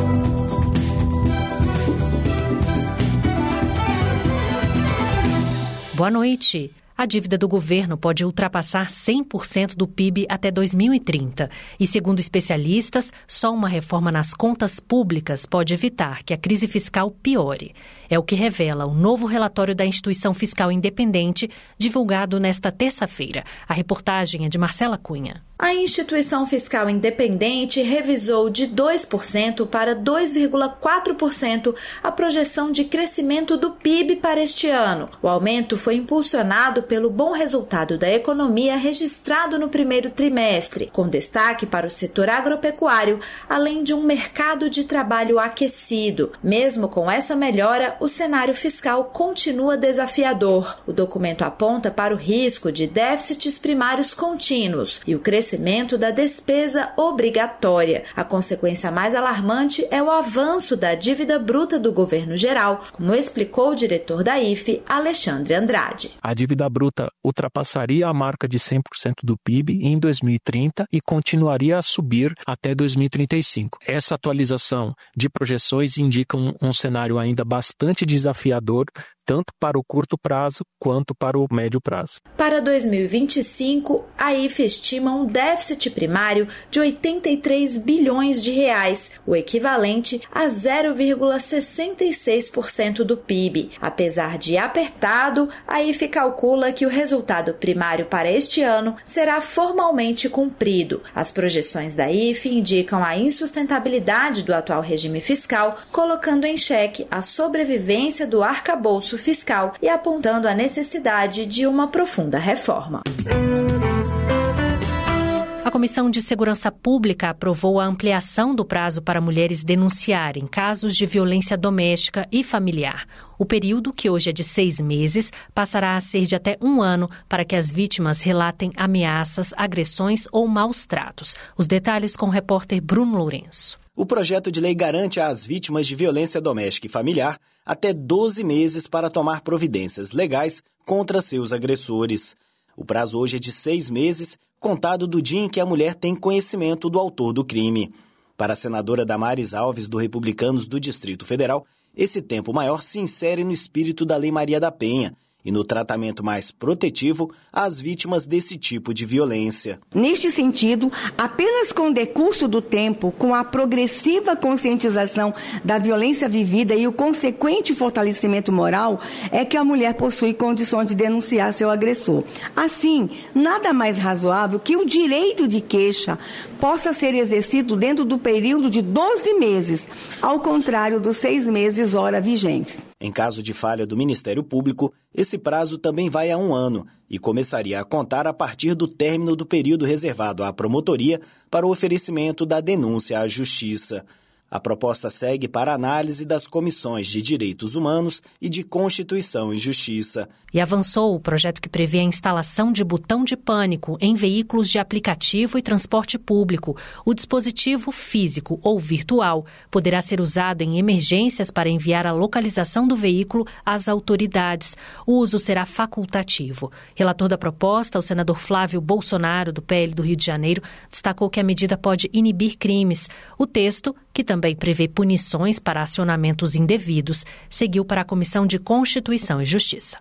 Boa noite. A dívida do governo pode ultrapassar cem por cento do P I B até dois mil e trinta. E, segundo especialistas, só uma reforma nas contas públicas pode evitar que a crise fiscal piore. É o que revela o novo relatório da Instituição Fiscal Independente, divulgado nesta terça-feira. A reportagem é de Marcela Cunha. A Instituição Fiscal Independente revisou de dois por cento para dois vírgula quatro por cento a projeção de crescimento do P I B para este ano. O aumento foi impulsionado pelo bom resultado da economia registrado no primeiro trimestre, com destaque para o setor agropecuário, além de um mercado de trabalho aquecido. Mesmo com essa melhora, o cenário fiscal continua desafiador. O documento aponta para o risco de déficits primários contínuos e o crescimento da despesa obrigatória. A consequência mais alarmante é o avanço da dívida bruta do governo geral, como explicou o diretor da I F E, Alexandre Andrade. A dívida bruta ultrapassaria a marca de cem por cento do P I B em dois mil e trinta e continuaria a subir até dois mil e trinta e cinco. Essa atualização de projeções indica um, um cenário ainda bastante desafiador, tanto para o curto prazo quanto para o médio prazo. Para dois mil e vinte e cinco, a I F E estima um déficit primário de oitenta e três bilhões de reais, o equivalente a zero vírgula sessenta e seis por cento do P I B. Apesar de apertado, a I F E calcula que o resultado primário para este ano será formalmente cumprido. As projeções da I F E indicam a insustentabilidade do atual regime fiscal, colocando em xeque a sobrevivência do arcabouço fiscal e apontando a necessidade de uma profunda reforma. A Comissão de Segurança Pública aprovou a ampliação do prazo para mulheres denunciarem casos de violência doméstica e familiar. O período, que hoje é de seis meses, passará a ser de até um ano para que as vítimas relatem ameaças, agressões ou maus tratos. Os detalhes com o repórter Bruno Lourenço. O projeto de lei garante às vítimas de violência doméstica e familiar até doze meses para tomar providências legais contra seus agressores. O prazo hoje é de seis meses, contado do dia em que a mulher tem conhecimento do autor do crime. Para a senadora Damares Alves, do Republicanos do Distrito Federal, esse tempo maior se insere no espírito da Lei Maria da Penha e no tratamento mais protetivo às vítimas desse tipo de violência. Neste sentido, apenas com o decurso do tempo, com a progressiva conscientização da violência vivida e o consequente fortalecimento moral, é que a mulher possui condições de denunciar seu agressor. Assim, nada mais razoável que o direito de queixa possa ser exercido dentro do período de doze meses, ao contrário dos seis meses ora vigentes. Em caso de falha do Ministério Público, esse prazo também vai a um ano e começaria a contar a partir do término do período reservado à promotoria para o oferecimento da denúncia à Justiça. A proposta segue para análise das comissões de Direitos Humanos e de Constituição e Justiça. E avançou o projeto que prevê a instalação de botão de pânico em veículos de aplicativo e transporte público. O dispositivo físico ou virtual poderá ser usado em emergências para enviar a localização do veículo às autoridades. O uso será facultativo. Relator da proposta, o senador Flávio Bolsonaro, do P L do Rio de Janeiro, destacou que a medida pode inibir crimes. O texto que também prevê punições para acionamentos indevidos, seguiu para a Comissão de Constituição e Justiça.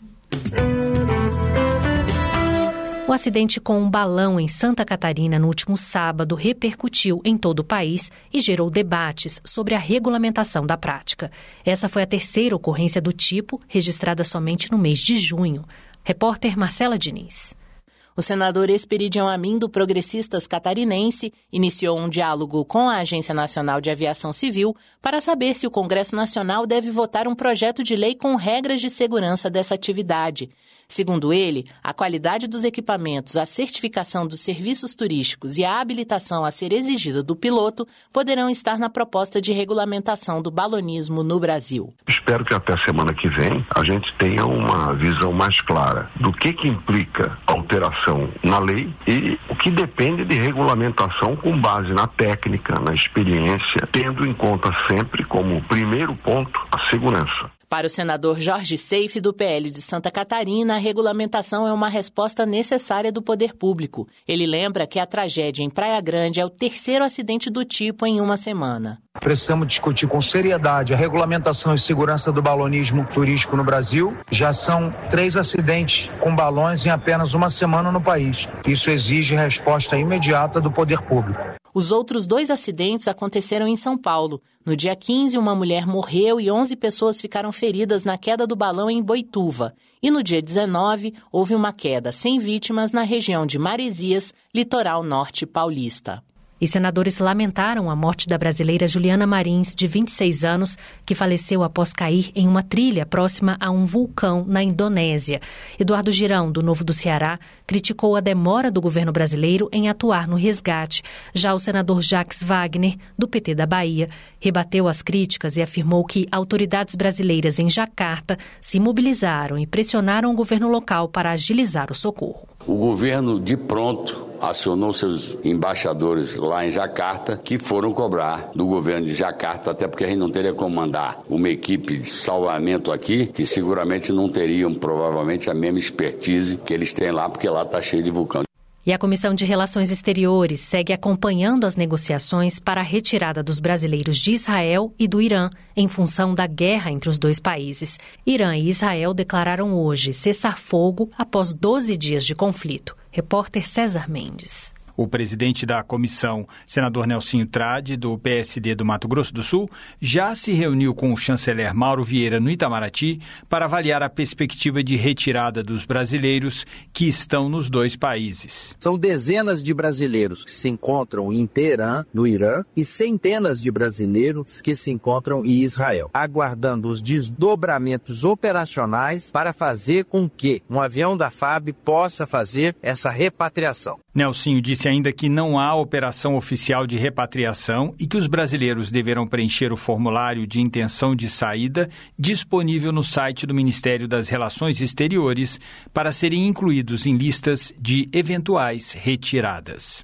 O acidente com um balão em Santa Catarina no último sábado repercutiu em todo o país e gerou debates sobre a regulamentação da prática. Essa foi a terceira ocorrência do tipo, registrada somente no mês de junho. Repórter Marcela Diniz. O senador Esperidião Amin, do Progressistas Catarinense, iniciou um diálogo com a Agência Nacional de Aviação Civil para saber se o Congresso Nacional deve votar um projeto de lei com regras de segurança dessa atividade. Segundo ele, a qualidade dos equipamentos, a certificação dos serviços turísticos e a habilitação a ser exigida do piloto poderão estar na proposta de regulamentação do balonismo no Brasil. Espero que até a semana que vem a gente tenha uma visão mais clara do que, que implica a alteração na lei e o que depende de regulamentação com base na técnica, na experiência, tendo em conta sempre como primeiro ponto a segurança. Para o senador Jorge Seife, do P L de Santa Catarina, a regulamentação é uma resposta necessária do poder público. Ele lembra que a tragédia em Praia Grande é o terceiro acidente do tipo em uma semana. Precisamos discutir com seriedade a regulamentação e segurança do balonismo turístico no Brasil. Já são três acidentes com balões em apenas uma semana no país. Isso exige resposta imediata do poder público. Os outros dois acidentes aconteceram em São Paulo. No dia quinze, uma mulher morreu e onze pessoas ficaram feridas na queda do balão em Boituva. E no dia dezenove, houve uma queda sem vítimas na região de Maresias, litoral norte paulista. E senadores lamentaram a morte da brasileira Juliana Marins, de vinte e seis anos, que faleceu após cair em uma trilha próxima a um vulcão na Indonésia. Eduardo Girão, do Novo do Ceará, criticou a demora do governo brasileiro em atuar no resgate. Já o senador Jacques Wagner, do P T da Bahia, rebateu as críticas e afirmou que autoridades brasileiras em Jacarta se mobilizaram e pressionaram o governo local para agilizar o socorro. O governo, de pronto, acionou seus embaixadores lá em Jacarta, que foram cobrar do governo de Jacarta, até porque a gente não teria como mandar uma equipe de salvamento aqui, que seguramente não teriam, provavelmente, a mesma expertise que eles têm lá, porque lá está cheio de vulcão. E a Comissão de Relações Exteriores segue acompanhando as negociações para a retirada dos brasileiros de Israel e do Irã, em função da guerra entre os dois países. Irã e Israel declararam hoje cessar-fogo após doze dias de conflito. Repórter César Mendes. O presidente da comissão, senador Nelsinho Trade, do P S D do Mato Grosso do Sul, já se reuniu com o chanceler Mauro Vieira no Itamaraty para avaliar a perspectiva de retirada dos brasileiros que estão nos dois países. São dezenas de brasileiros que se encontram em Teherã, no Irã, e centenas de brasileiros que se encontram em Israel, aguardando os desdobramentos operacionais para fazer com que um avião da F A B possa fazer essa repatriação. Nelsinho disse ainda que não há operação oficial de repatriação e que os brasileiros deverão preencher o formulário de intenção de saída disponível no site do Ministério das Relações Exteriores para serem incluídos em listas de eventuais retiradas.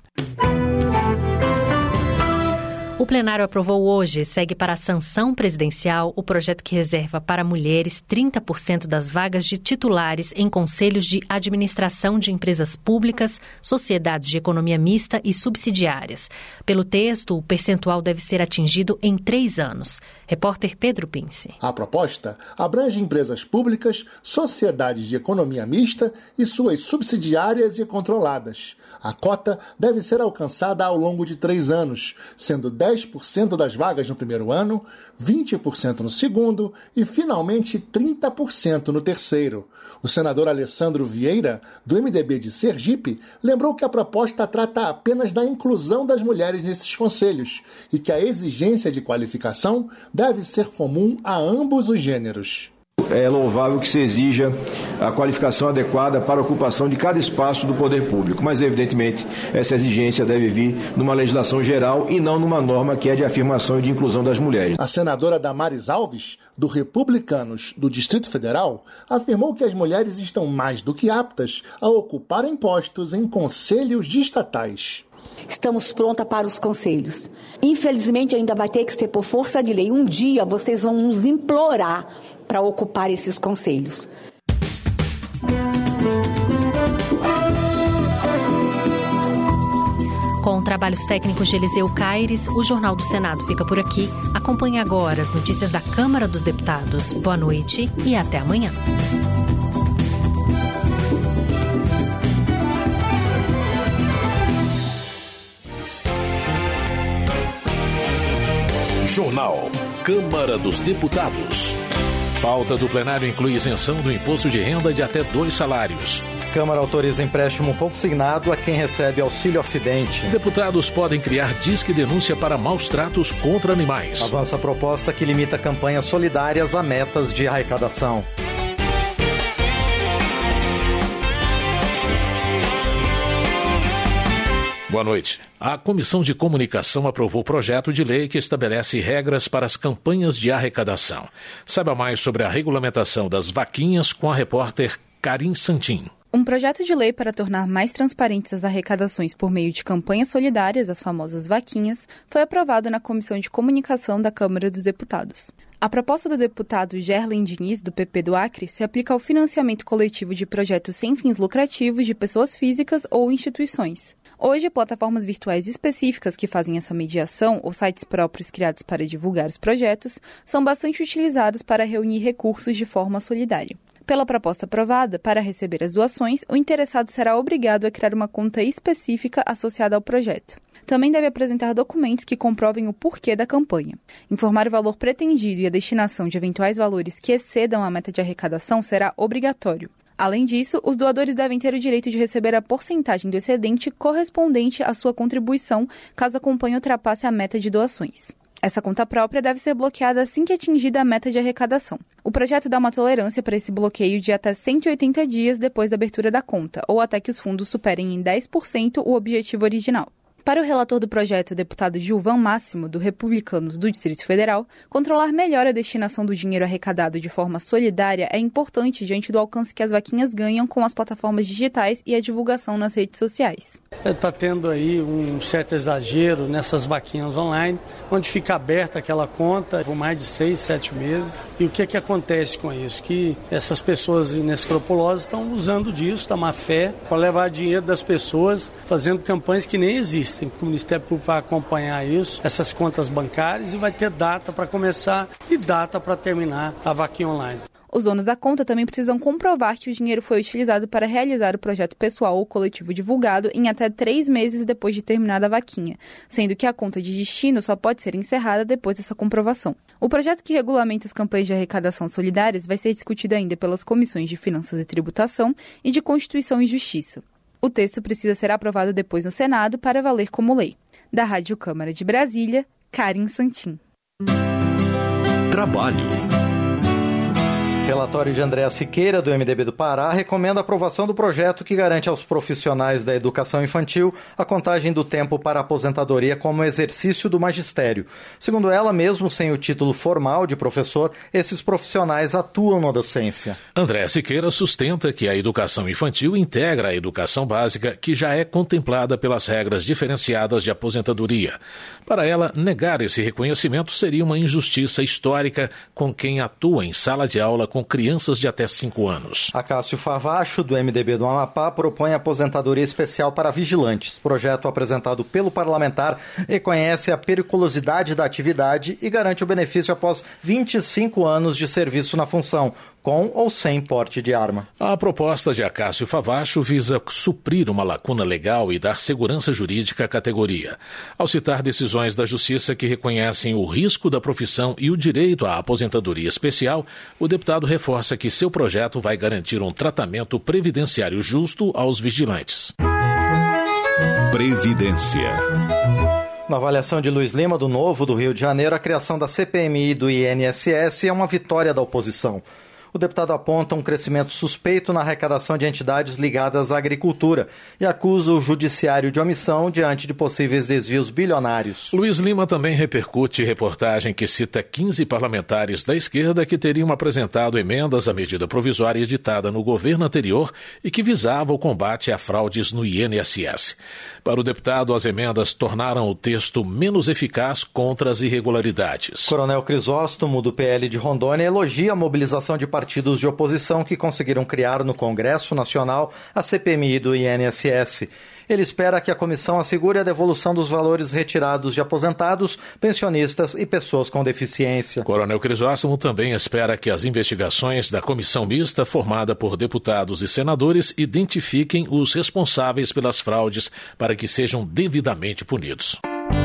O plenário aprovou hoje, segue para a sanção presidencial, o projeto que reserva para mulheres trinta por cento das vagas de titulares em conselhos de administração de empresas públicas, sociedades de economia mista e subsidiárias. Pelo texto, o percentual deve ser atingido em três anos. Repórter Pedro Pince. A proposta abrange empresas públicas, sociedades de economia mista e suas subsidiárias e controladas. A cota deve ser alcançada ao longo de três anos, sendo dez por cento das vagas no primeiro ano, vinte por cento no segundo e, finalmente, trinta por cento no terceiro. O senador Alessandro Vieira, do M D B de Sergipe, lembrou que a proposta trata apenas da inclusão das mulheres nesses conselhos e que a exigência de qualificação deve ser comum a ambos os gêneros. É louvável que se exija a qualificação adequada para a ocupação de cada espaço do poder público, mas evidentemente essa exigência deve vir numa legislação geral e não numa norma que é de afirmação e de inclusão das mulheres. A senadora Damares Alves, do Republicanos do Distrito Federal, afirmou que as mulheres estão mais do que aptas a ocuparem postos em conselhos de estatais. Estamos prontas para os conselhos. Infelizmente, ainda vai ter que ser por força de lei. Um dia vocês vão nos implorar para ocupar esses conselhos. Contra trabalhos técnicos de Eliseu Caires, o Jornal do Senado fica por aqui. Acompanhe agora as notícias da Câmara dos Deputados. Boa noite e até amanhã. Jornal Câmara dos Deputados. Pauta do plenário inclui isenção do imposto de renda de até dois salários. Câmara autoriza empréstimo consignado a quem recebe auxílio acidente. Deputados podem criar disque denúncia para maus tratos contra animais. Avança a proposta que limita campanhas solidárias a metas de arrecadação. Boa noite. A Comissão de Comunicação aprovou projeto de lei que estabelece regras para as campanhas de arrecadação. Saiba mais sobre a regulamentação das vaquinhas com a repórter Karim Santin. Um projeto de lei para tornar mais transparentes as arrecadações por meio de campanhas solidárias, as famosas vaquinhas, foi aprovado na Comissão de Comunicação da Câmara dos Deputados. A proposta do deputado Gerlen Diniz, do P P do Acre, se aplica ao financiamento coletivo de projetos sem fins lucrativos de pessoas físicas ou instituições. Hoje, plataformas virtuais específicas que fazem essa mediação ou sites próprios criados para divulgar os projetos são bastante utilizados para reunir recursos de forma solidária. Pela proposta aprovada, para receber as doações, o interessado será obrigado a criar uma conta específica associada ao projeto. Também deve apresentar documentos que comprovem o porquê da campanha. Informar o valor pretendido e a destinação de eventuais valores que excedam a meta de arrecadação será obrigatório. Além disso, os doadores devem ter o direito de receber a porcentagem do excedente correspondente à sua contribuição, caso a campanha ultrapasse a meta de doações. Essa conta própria deve ser bloqueada assim que atingida a meta de arrecadação. O projeto dá uma tolerância para esse bloqueio de até cento e oitenta dias depois da abertura da conta, ou até que os fundos superem em dez por cento o objetivo original. Para o relator do projeto, o deputado Gilvan Máximo, do Republicanos do Distrito Federal, controlar melhor a destinação do dinheiro arrecadado de forma solidária é importante diante do alcance que as vaquinhas ganham com as plataformas digitais e a divulgação nas redes sociais. Está tendo aí um certo exagero nessas vaquinhas online, onde fica aberta aquela conta por mais de seis, sete meses. E o que, é que acontece com isso? Que essas pessoas inescrupulosas estão usando disso, da má fé, para levar dinheiro das pessoas, fazendo campanhas que nem existem. O Ministério Público vai acompanhar isso, essas contas bancárias, e vai ter data para começar e data para terminar a vaquinha online. Os donos da conta também precisam comprovar que o dinheiro foi utilizado para realizar o projeto pessoal ou coletivo divulgado em até três meses depois de terminada a vaquinha, sendo que a conta de destino só pode ser encerrada depois dessa comprovação. O projeto que regulamenta as campanhas de arrecadação solidárias vai ser discutido ainda pelas comissões de Finanças e Tributação e de Constituição e Justiça. O texto precisa ser aprovado depois no Senado para valer como lei. Da Rádio Câmara de Brasília, Karim Santin. Trabalho. Relatório de Andréa Siqueira, do M D B do Pará, recomenda a aprovação do projeto que garante aos profissionais da educação infantil a contagem do tempo para a aposentadoria como exercício do magistério. Segundo ela, mesmo sem o título formal de professor, esses profissionais atuam na docência. Andréa Siqueira sustenta que a educação infantil integra a educação básica, que já é contemplada pelas regras diferenciadas de aposentadoria. Para ela, negar esse reconhecimento seria uma injustiça histórica com quem atua em sala de aula com crianças de até cinco anos. Acácio Favacho, do M D B do Amapá, propõe aposentadoria especial para vigilantes. O projeto apresentado pelo parlamentar reconhece a periculosidade da atividade e garante o benefício após vinte e cinco anos de serviço na função, com ou sem porte de arma. A proposta de Acácio Favacho visa suprir uma lacuna legal e dar segurança jurídica à categoria. Ao citar decisões da Justiça que reconhecem o risco da profissão e o direito à aposentadoria especial, o deputado reforça que seu projeto vai garantir um tratamento previdenciário justo aos vigilantes. Previdência. Na avaliação de Luiz Lima, do Novo do Rio de Janeiro, a criação da C P M I e do I N S S é uma vitória da oposição. O deputado aponta um crescimento suspeito na arrecadação de entidades ligadas à agricultura e acusa o judiciário de omissão diante de possíveis desvios bilionários. Luiz Lima também repercute reportagem que cita quinze parlamentares da esquerda que teriam apresentado emendas à medida provisória editada no governo anterior e que visava o combate a fraudes no I N S S. Para o deputado, as emendas tornaram o texto menos eficaz contra as irregularidades. Coronel Crisóstomo, do P L de Rondônia, elogia a mobilização de partidos de oposição que conseguiram criar no Congresso Nacional a C P M I do I N S S. Ele espera que a comissão assegure a devolução dos valores retirados de aposentados, pensionistas e pessoas com deficiência. Coronel Crisóstomo também espera que as investigações da comissão mista, formada por deputados e senadores, identifiquem os responsáveis pelas fraudes para que sejam devidamente punidos.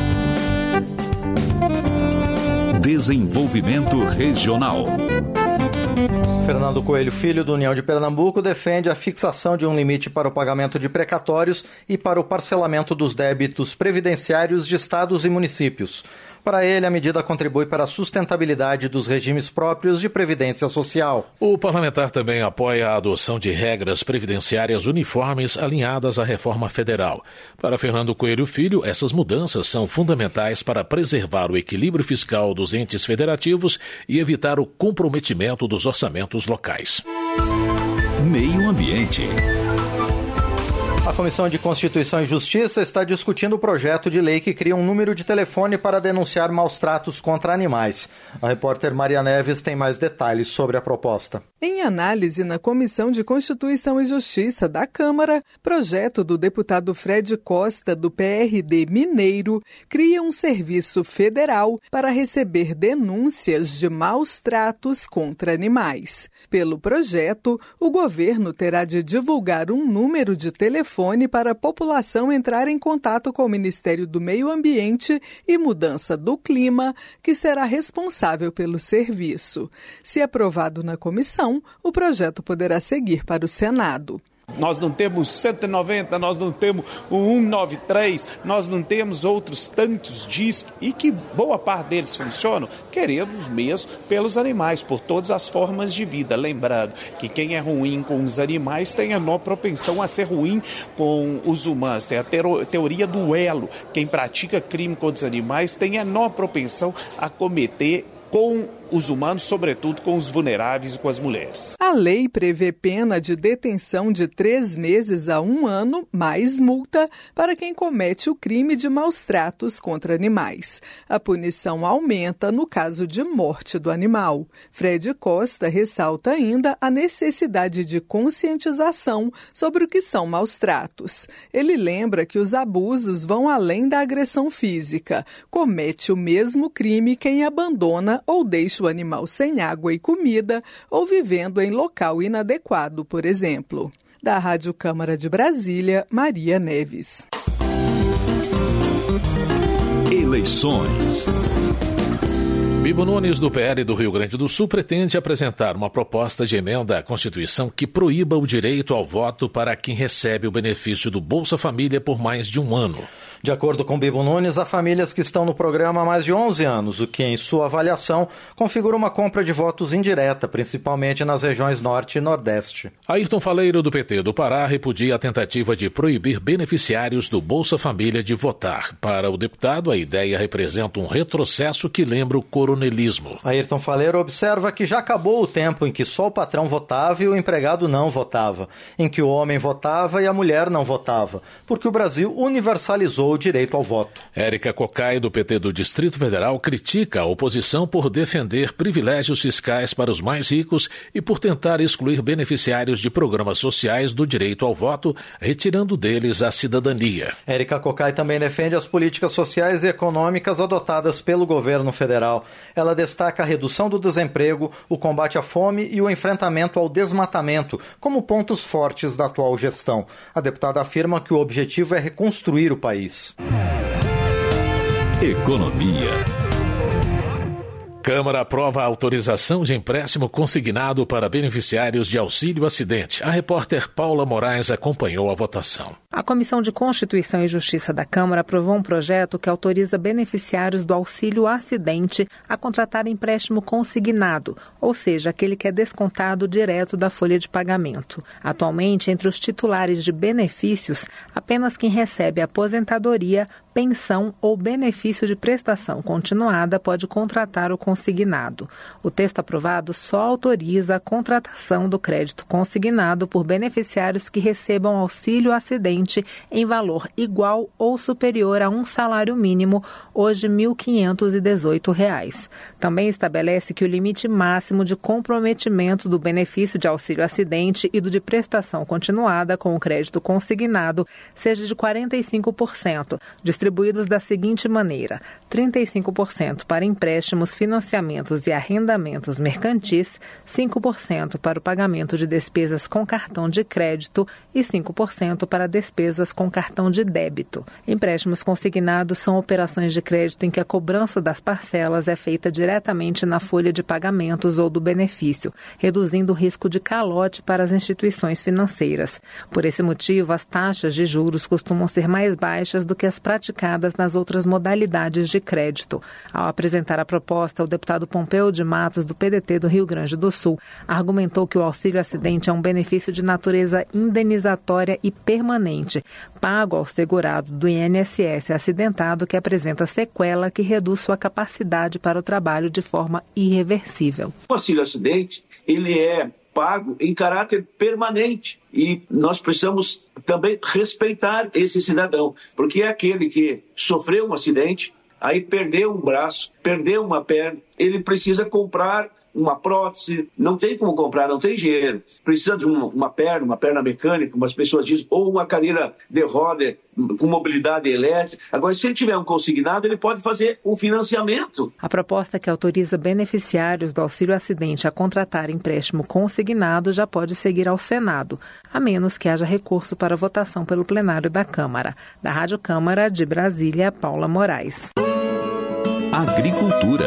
Desenvolvimento Regional. Fernando Coelho Filho, do União de Pernambuco, defende a fixação de um limite para o pagamento de precatórios e para o parcelamento dos débitos previdenciários de estados e municípios. Para ele, a medida contribui para a sustentabilidade dos regimes próprios de previdência social. O parlamentar também apoia a adoção de regras previdenciárias uniformes alinhadas à reforma federal. Para Fernando Coelho Filho, essas mudanças são fundamentais para preservar o equilíbrio fiscal dos entes federativos e evitar o comprometimento dos orçamentos locais. Meio Ambiente. A Comissão de Constituição e Justiça está discutindo o projeto de lei que cria um número de telefone para denunciar maus-tratos contra animais. A repórter Maria Neves tem mais detalhes sobre a proposta. Em análise na Comissão de Constituição e Justiça da Câmara, projeto do deputado Fred Costa, do P R D Mineiro, cria um serviço federal para receber denúncias de maus-tratos contra animais. Pelo projeto, o governo terá de divulgar um número de telefone para a população entrar em contato com o Ministério do Meio Ambiente e Mudança do Clima, que será responsável pelo serviço. Se aprovado na comissão, o projeto poderá seguir para o Senado. Nós não temos cento e noventa, nós não temos o cento e noventa e três, nós não temos outros tantos discos, e que boa parte deles funcionam, queremos mesmo pelos animais, por todas as formas de vida. Lembrando que quem é ruim com os animais tem a menor propensão a ser ruim com os humanos. Tem a teoria do elo. Quem pratica crime contra os animais tem a menor propensão a cometer com os humanos, sobretudo com os vulneráveis e com as mulheres. A lei prevê pena de detenção de três meses a um ano, mais multa, para quem comete o crime de maus-tratos contra animais. A punição aumenta no caso de morte do animal. Fred Costa ressalta ainda a necessidade de conscientização sobre o que são maus-tratos. Ele lembra que os abusos vão além da agressão física. Comete o mesmo crime quem abandona ou deixa o animal sem água e comida ou vivendo em local inadequado, por exemplo. Da Rádio Câmara de Brasília, Maria Neves. Eleições. Bibo Nunes, do P L do Rio Grande do Sul, pretende apresentar uma proposta de emenda à Constituição que proíba o direito ao voto para quem recebe o benefício do Bolsa Família por mais de um ano. De acordo com Bibo Nunes, há famílias que estão no programa há mais de onze anos, o que, em sua avaliação, configura uma compra de votos indireta, principalmente nas regiões Norte e Nordeste. Ayrton Faleiro, do P T do Pará, repudia a tentativa de proibir beneficiários do Bolsa Família de votar. Para o deputado, a ideia representa um retrocesso que lembra o coronelismo. Ayrton Faleiro observa que já acabou o tempo em que só o patrão votava e o empregado não votava, em que o homem votava e a mulher não votava, porque o Brasil universalizou o direito ao voto. Érica Cocai, do P T do Distrito Federal, critica a oposição por defender privilégios fiscais para os mais ricos e por tentar excluir beneficiários de programas sociais do direito ao voto, retirando deles a cidadania. Érica Cocai também defende as políticas sociais e econômicas adotadas pelo governo federal. Ela destaca a redução do desemprego, o combate à fome e o enfrentamento ao desmatamento como pontos fortes da atual gestão. A deputada afirma que o objetivo é reconstruir o país. Economia. Câmara aprova a autorização de empréstimo consignado para beneficiários de auxílio acidente. A repórter Paula Moraes acompanhou a votação. A Comissão de Constituição e Justiça da Câmara aprovou um projeto que autoriza beneficiários do auxílio acidente a contratar empréstimo consignado, ou seja, aquele que é descontado direto da folha de pagamento. Atualmente, entre os titulares de benefícios, apenas quem recebe aposentadoria, pensão ou benefício de prestação continuada pode contratar o consignado. O texto aprovado só autoriza a contratação do crédito consignado por beneficiários que recebam auxílio acidente acidente em valor igual ou superior a um salário mínimo, hoje mil quinhentos e dezoito reais. Também estabelece que o limite máximo de comprometimento do benefício de auxílio acidente e do de prestação continuada com o crédito consignado seja de quarenta e cinco por cento, distribuídos da seguinte maneira: trinta e cinco por cento para empréstimos, financiamentos e arrendamentos mercantis, cinco por cento para o pagamento de despesas com cartão de crédito e cinco por cento para despesas com cartão de débito. Empréstimos consignados são operações de crédito em que a cobrança das parcelas é feita diretamente na folha de pagamentos ou do benefício, reduzindo o risco de calote para as instituições financeiras. Por esse motivo, as taxas de juros costumam ser mais baixas do que as praticadas nas outras modalidades de crédito. Ao apresentar a proposta, o deputado Pompeu de Matos, do P D T do Rio Grande do Sul, argumentou que o auxílio acidente é um benefício de natureza indenizatória e permanente, pago ao segurado do I N S S acidentado que apresenta sequela que reduz sua capacidade para o trabalho de forma irreversível. O auxílio acidente, ele é pago em caráter permanente e nós precisamos também respeitar esse cidadão, porque é aquele que sofreu um acidente, aí perdeu um braço, perdeu uma perna, ele precisa comprar uma prótese, não tem como comprar, não tem dinheiro. Precisa de uma, uma perna, uma perna mecânica, umas pessoas dizem, ou uma cadeira de roda com mobilidade elétrica. Agora, se ele tiver um consignado, ele pode fazer um financiamento. A proposta que autoriza beneficiários do auxílio acidente a contratar empréstimo consignado já pode seguir ao Senado, a menos que haja recurso para votação pelo plenário da Câmara. Da Rádio Câmara de Brasília, Paula Moraes. Agricultura.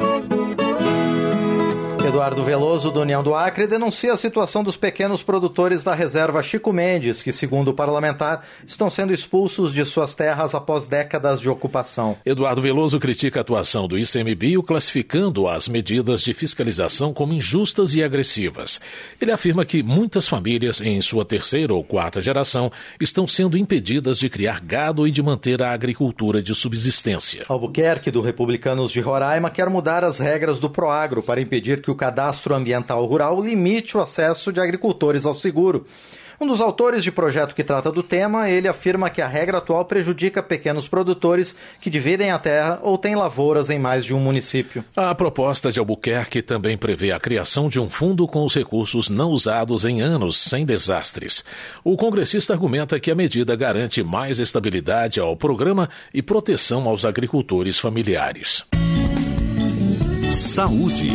Eduardo Veloso, do União do Acre, denuncia a situação dos pequenos produtores da reserva Chico Mendes, que, segundo o parlamentar, estão sendo expulsos de suas terras após décadas de ocupação. Eduardo Veloso critica a atuação do ICMBio, classificando as medidas de fiscalização como injustas e agressivas. Ele afirma que muitas famílias, em sua terceira ou quarta geração, estão sendo impedidas de criar gado e de manter a agricultura de subsistência. Albuquerque, do Republicanos de Roraima, quer mudar as regras do Proagro para impedir que o Cadastro Ambiental Rural limite o acesso de agricultores ao seguro. Um dos autores de projeto que trata do tema, ele afirma que a regra atual prejudica pequenos produtores que dividem a terra ou têm lavouras em mais de um município. A proposta de Albuquerque também prevê a criação de um fundo com os recursos não usados em anos sem desastres. O congressista argumenta que a medida garante mais estabilidade ao programa e proteção aos agricultores familiares. Saúde.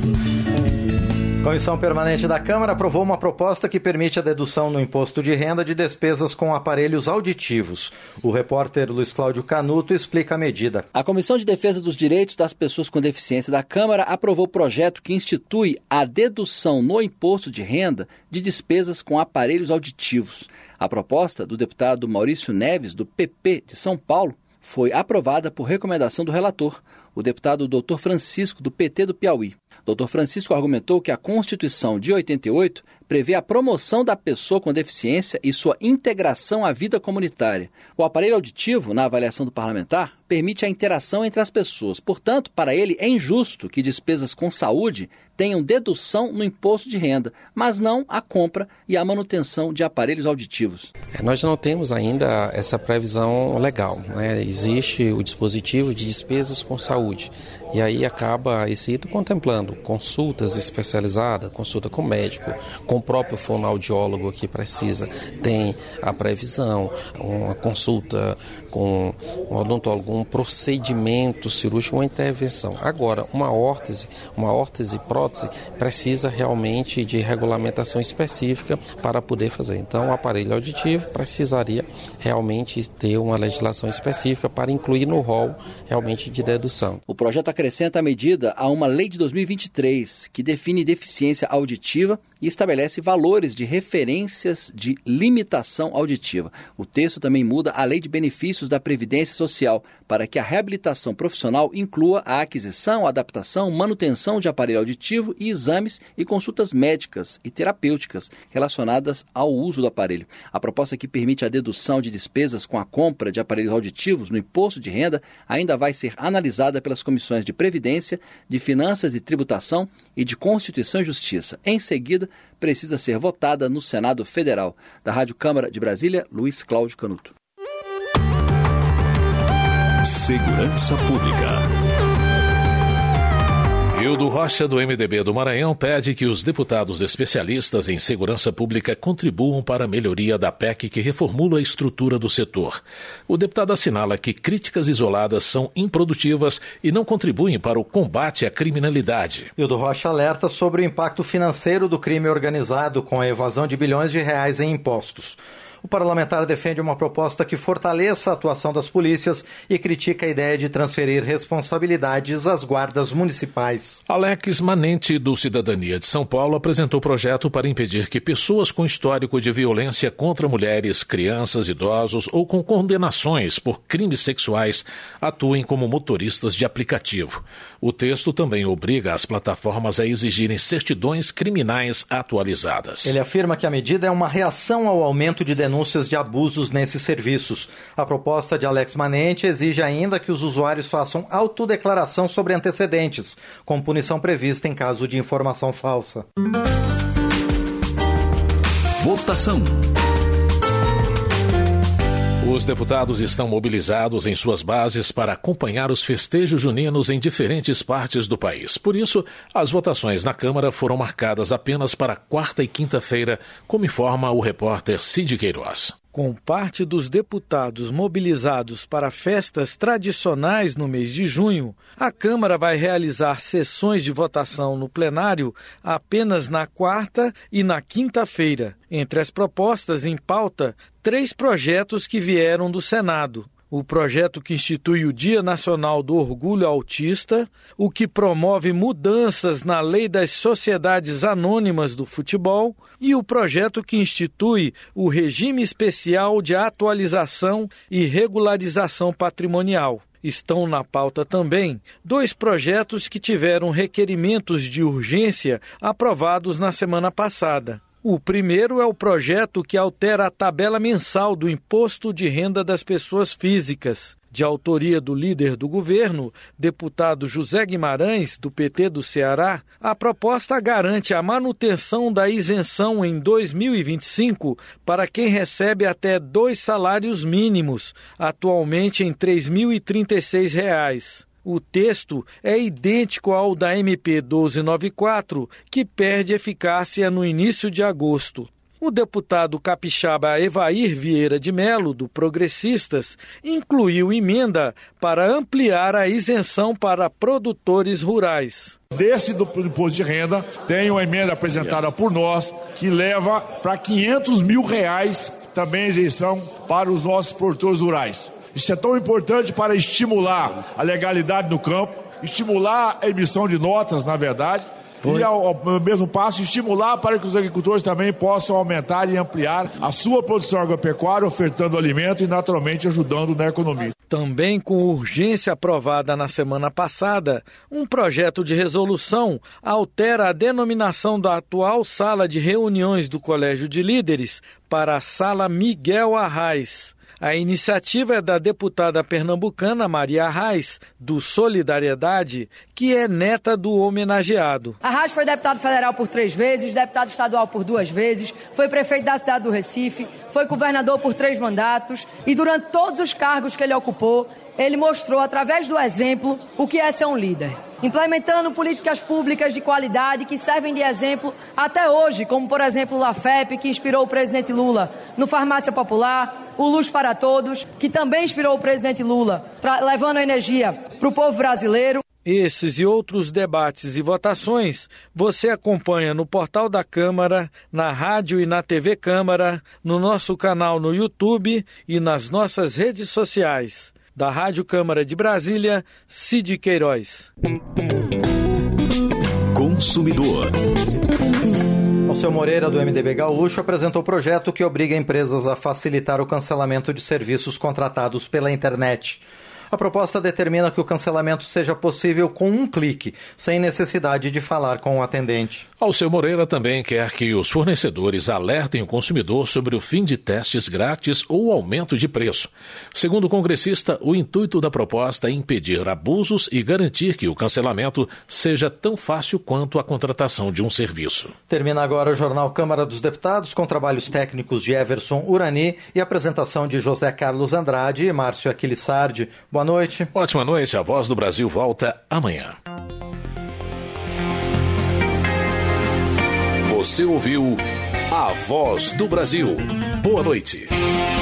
A Comissão Permanente da Câmara aprovou uma proposta que permite a dedução no imposto de renda de despesas com aparelhos auditivos. O repórter Luiz Cláudio Canuto explica a medida. A Comissão de Defesa dos Direitos das Pessoas com Deficiência da Câmara aprovou o projeto que institui a dedução no imposto de renda de despesas com aparelhos auditivos. A proposta do deputado Maurício Neves, do P P de São Paulo, foi aprovada por recomendação do relator, o deputado doutor Francisco, do P T do Piauí. doutor Francisco argumentou que a Constituição de oitenta e oito prevê a promoção da pessoa com deficiência e sua integração à vida comunitária. O aparelho auditivo, na avaliação do parlamentar, permite a interação entre as pessoas. Portanto, para ele é injusto que despesas com saúde tenham dedução no imposto de renda, mas não a compra e a manutenção de aparelhos auditivos. É, nós não temos ainda essa previsão legal, né? Existe o dispositivo de despesas com saúde. E aí acaba esse item contemplando consultas especializadas, consulta com médico, com o próprio fonoaudiólogo que precisa, tem a previsão, uma consulta com um odontólogo, um procedimento cirúrgico, uma intervenção. Agora, uma órtese, uma órtese prótese precisa realmente de regulamentação específica para poder fazer. Então, o aparelho auditivo precisaria realmente ter uma legislação específica para incluir no rol realmente de dedução. O projeto acrescenta a medida a uma lei de dois mil e vinte e três que define deficiência auditiva e estabelece valores de referências de limitação auditiva. O texto também muda a Lei de Benefícios da Previdência Social para que a reabilitação profissional inclua a aquisição, adaptação, manutenção de aparelho auditivo e exames e consultas médicas e terapêuticas relacionadas ao uso do aparelho. A proposta que permite a dedução de despesas com a compra de aparelhos auditivos no imposto de renda ainda vai ser analisada pelas comissões de Previdência, de Finanças e Tributação Tributação e de Constituição e Justiça. Em seguida, precisa ser votada no Senado Federal. Da Rádio Câmara de Brasília, Luiz Cláudio Canuto. Segurança Pública. Hildo Rocha, do M D B do Maranhão, pede que os deputados especialistas em segurança pública contribuam para a melhoria da P E C que reformula a estrutura do setor. O deputado assinala que críticas isoladas são improdutivas e não contribuem para o combate à criminalidade. Hildo Rocha alerta sobre o impacto financeiro do crime organizado com a evasão de bilhões de reais em impostos. O parlamentar defende uma proposta que fortaleça a atuação das polícias e critica a ideia de transferir responsabilidades às guardas municipais. Alex Manente, do Cidadania de São Paulo, apresentou projeto para impedir que pessoas com histórico de violência contra mulheres, crianças, idosos ou com condenações por crimes sexuais atuem como motoristas de aplicativo. O texto também obriga as plataformas a exigirem certidões criminais atualizadas. Ele afirma que a medida é uma reação ao aumento de denúncias denúncias de abusos nesses serviços. A proposta de Alex Manente exige ainda que os usuários façam autodeclaração sobre antecedentes, com punição prevista em caso de informação falsa. Votação. Os deputados estão mobilizados em suas bases para acompanhar os festejos juninos em diferentes partes do país. Por isso, as votações na Câmara foram marcadas apenas para quarta e quinta-feira, como informa o repórter Cid Queiroz. Com parte dos deputados mobilizados para festas tradicionais no mês de junho, a Câmara vai realizar sessões de votação no plenário apenas na quarta e na quinta-feira. Entre as propostas em pauta, três projetos que vieram do Senado. O projeto que institui o Dia Nacional do Orgulho Autista, o que promove mudanças na lei das sociedades anônimas do futebol e o projeto que institui o regime especial de atualização e regularização patrimonial. Estão na pauta também dois projetos que tiveram requerimentos de urgência aprovados na semana passada. O primeiro é o projeto que altera a tabela mensal do Imposto de Renda das Pessoas Físicas. De autoria do líder do governo, deputado José Guimarães, do P T do Ceará, a proposta garante a manutenção da isenção em dois mil e vinte e cinco para quem recebe até dois salários mínimos, atualmente em três mil e trinta e seis reais. O texto é idêntico ao da M P doze noventa e quatro, que perde eficácia no início de agosto. O deputado capixaba Evair Vieira de Melo, do Progressistas, incluiu emenda para ampliar a isenção para produtores rurais. Desse do imposto de renda, tem uma emenda apresentada por nós que leva para quinhentos mil reais também a isenção para os nossos produtores rurais. Isso é tão importante para estimular a legalidade no campo, estimular a emissão de notas, na verdade, Oi. e ao, ao mesmo passo estimular para que os agricultores também possam aumentar e ampliar a sua produção agropecuária, ofertando alimento e naturalmente ajudando na economia. Também com urgência aprovada na semana passada, um projeto de resolução altera a denominação da atual sala de reuniões do Colégio de Líderes para a Sala Miguel Arraes. A iniciativa é da deputada pernambucana Maria Arraes, do Solidariedade, que é neta do homenageado. Arraes foi deputado federal por três vezes, deputado estadual por duas vezes, foi prefeito da cidade do Recife, foi governador por três mandatos e durante todos os cargos que ele ocupou, ele mostrou, através do exemplo, o que é ser um líder. Implementando políticas públicas de qualidade que servem de exemplo até hoje, como, por exemplo, o LAFEP, que inspirou o presidente Lula no Farmácia Popular, o Luz para Todos, que também inspirou o presidente Lula, pra, levando energia para o povo brasileiro. Esses e outros debates e votações você acompanha no portal da Câmara, na rádio e na T V Câmara, no nosso canal no YouTube e nas nossas redes sociais. Da Rádio Câmara de Brasília, Cid Queiroz. Consumidor. Alceu Moreira, do M D B Gaúcho, apresentou o projeto que obriga empresas a facilitar o cancelamento de serviços contratados pela internet. A proposta determina que o cancelamento seja possível com um clique, sem necessidade de falar com o atendente. Alceu Moreira também quer que os fornecedores alertem o consumidor sobre o fim de testes grátis ou aumento de preço. Segundo o congressista, o intuito da proposta é impedir abusos e garantir que o cancelamento seja tão fácil quanto a contratação de um serviço. Termina agora o Jornal Câmara dos Deputados, com trabalhos técnicos de Everson Urani e apresentação de José Carlos Andrade e Márcio Aquilissardi. Boa noite. Ótima noite. A Voz do Brasil volta amanhã. Você ouviu A Voz do Brasil. Boa noite.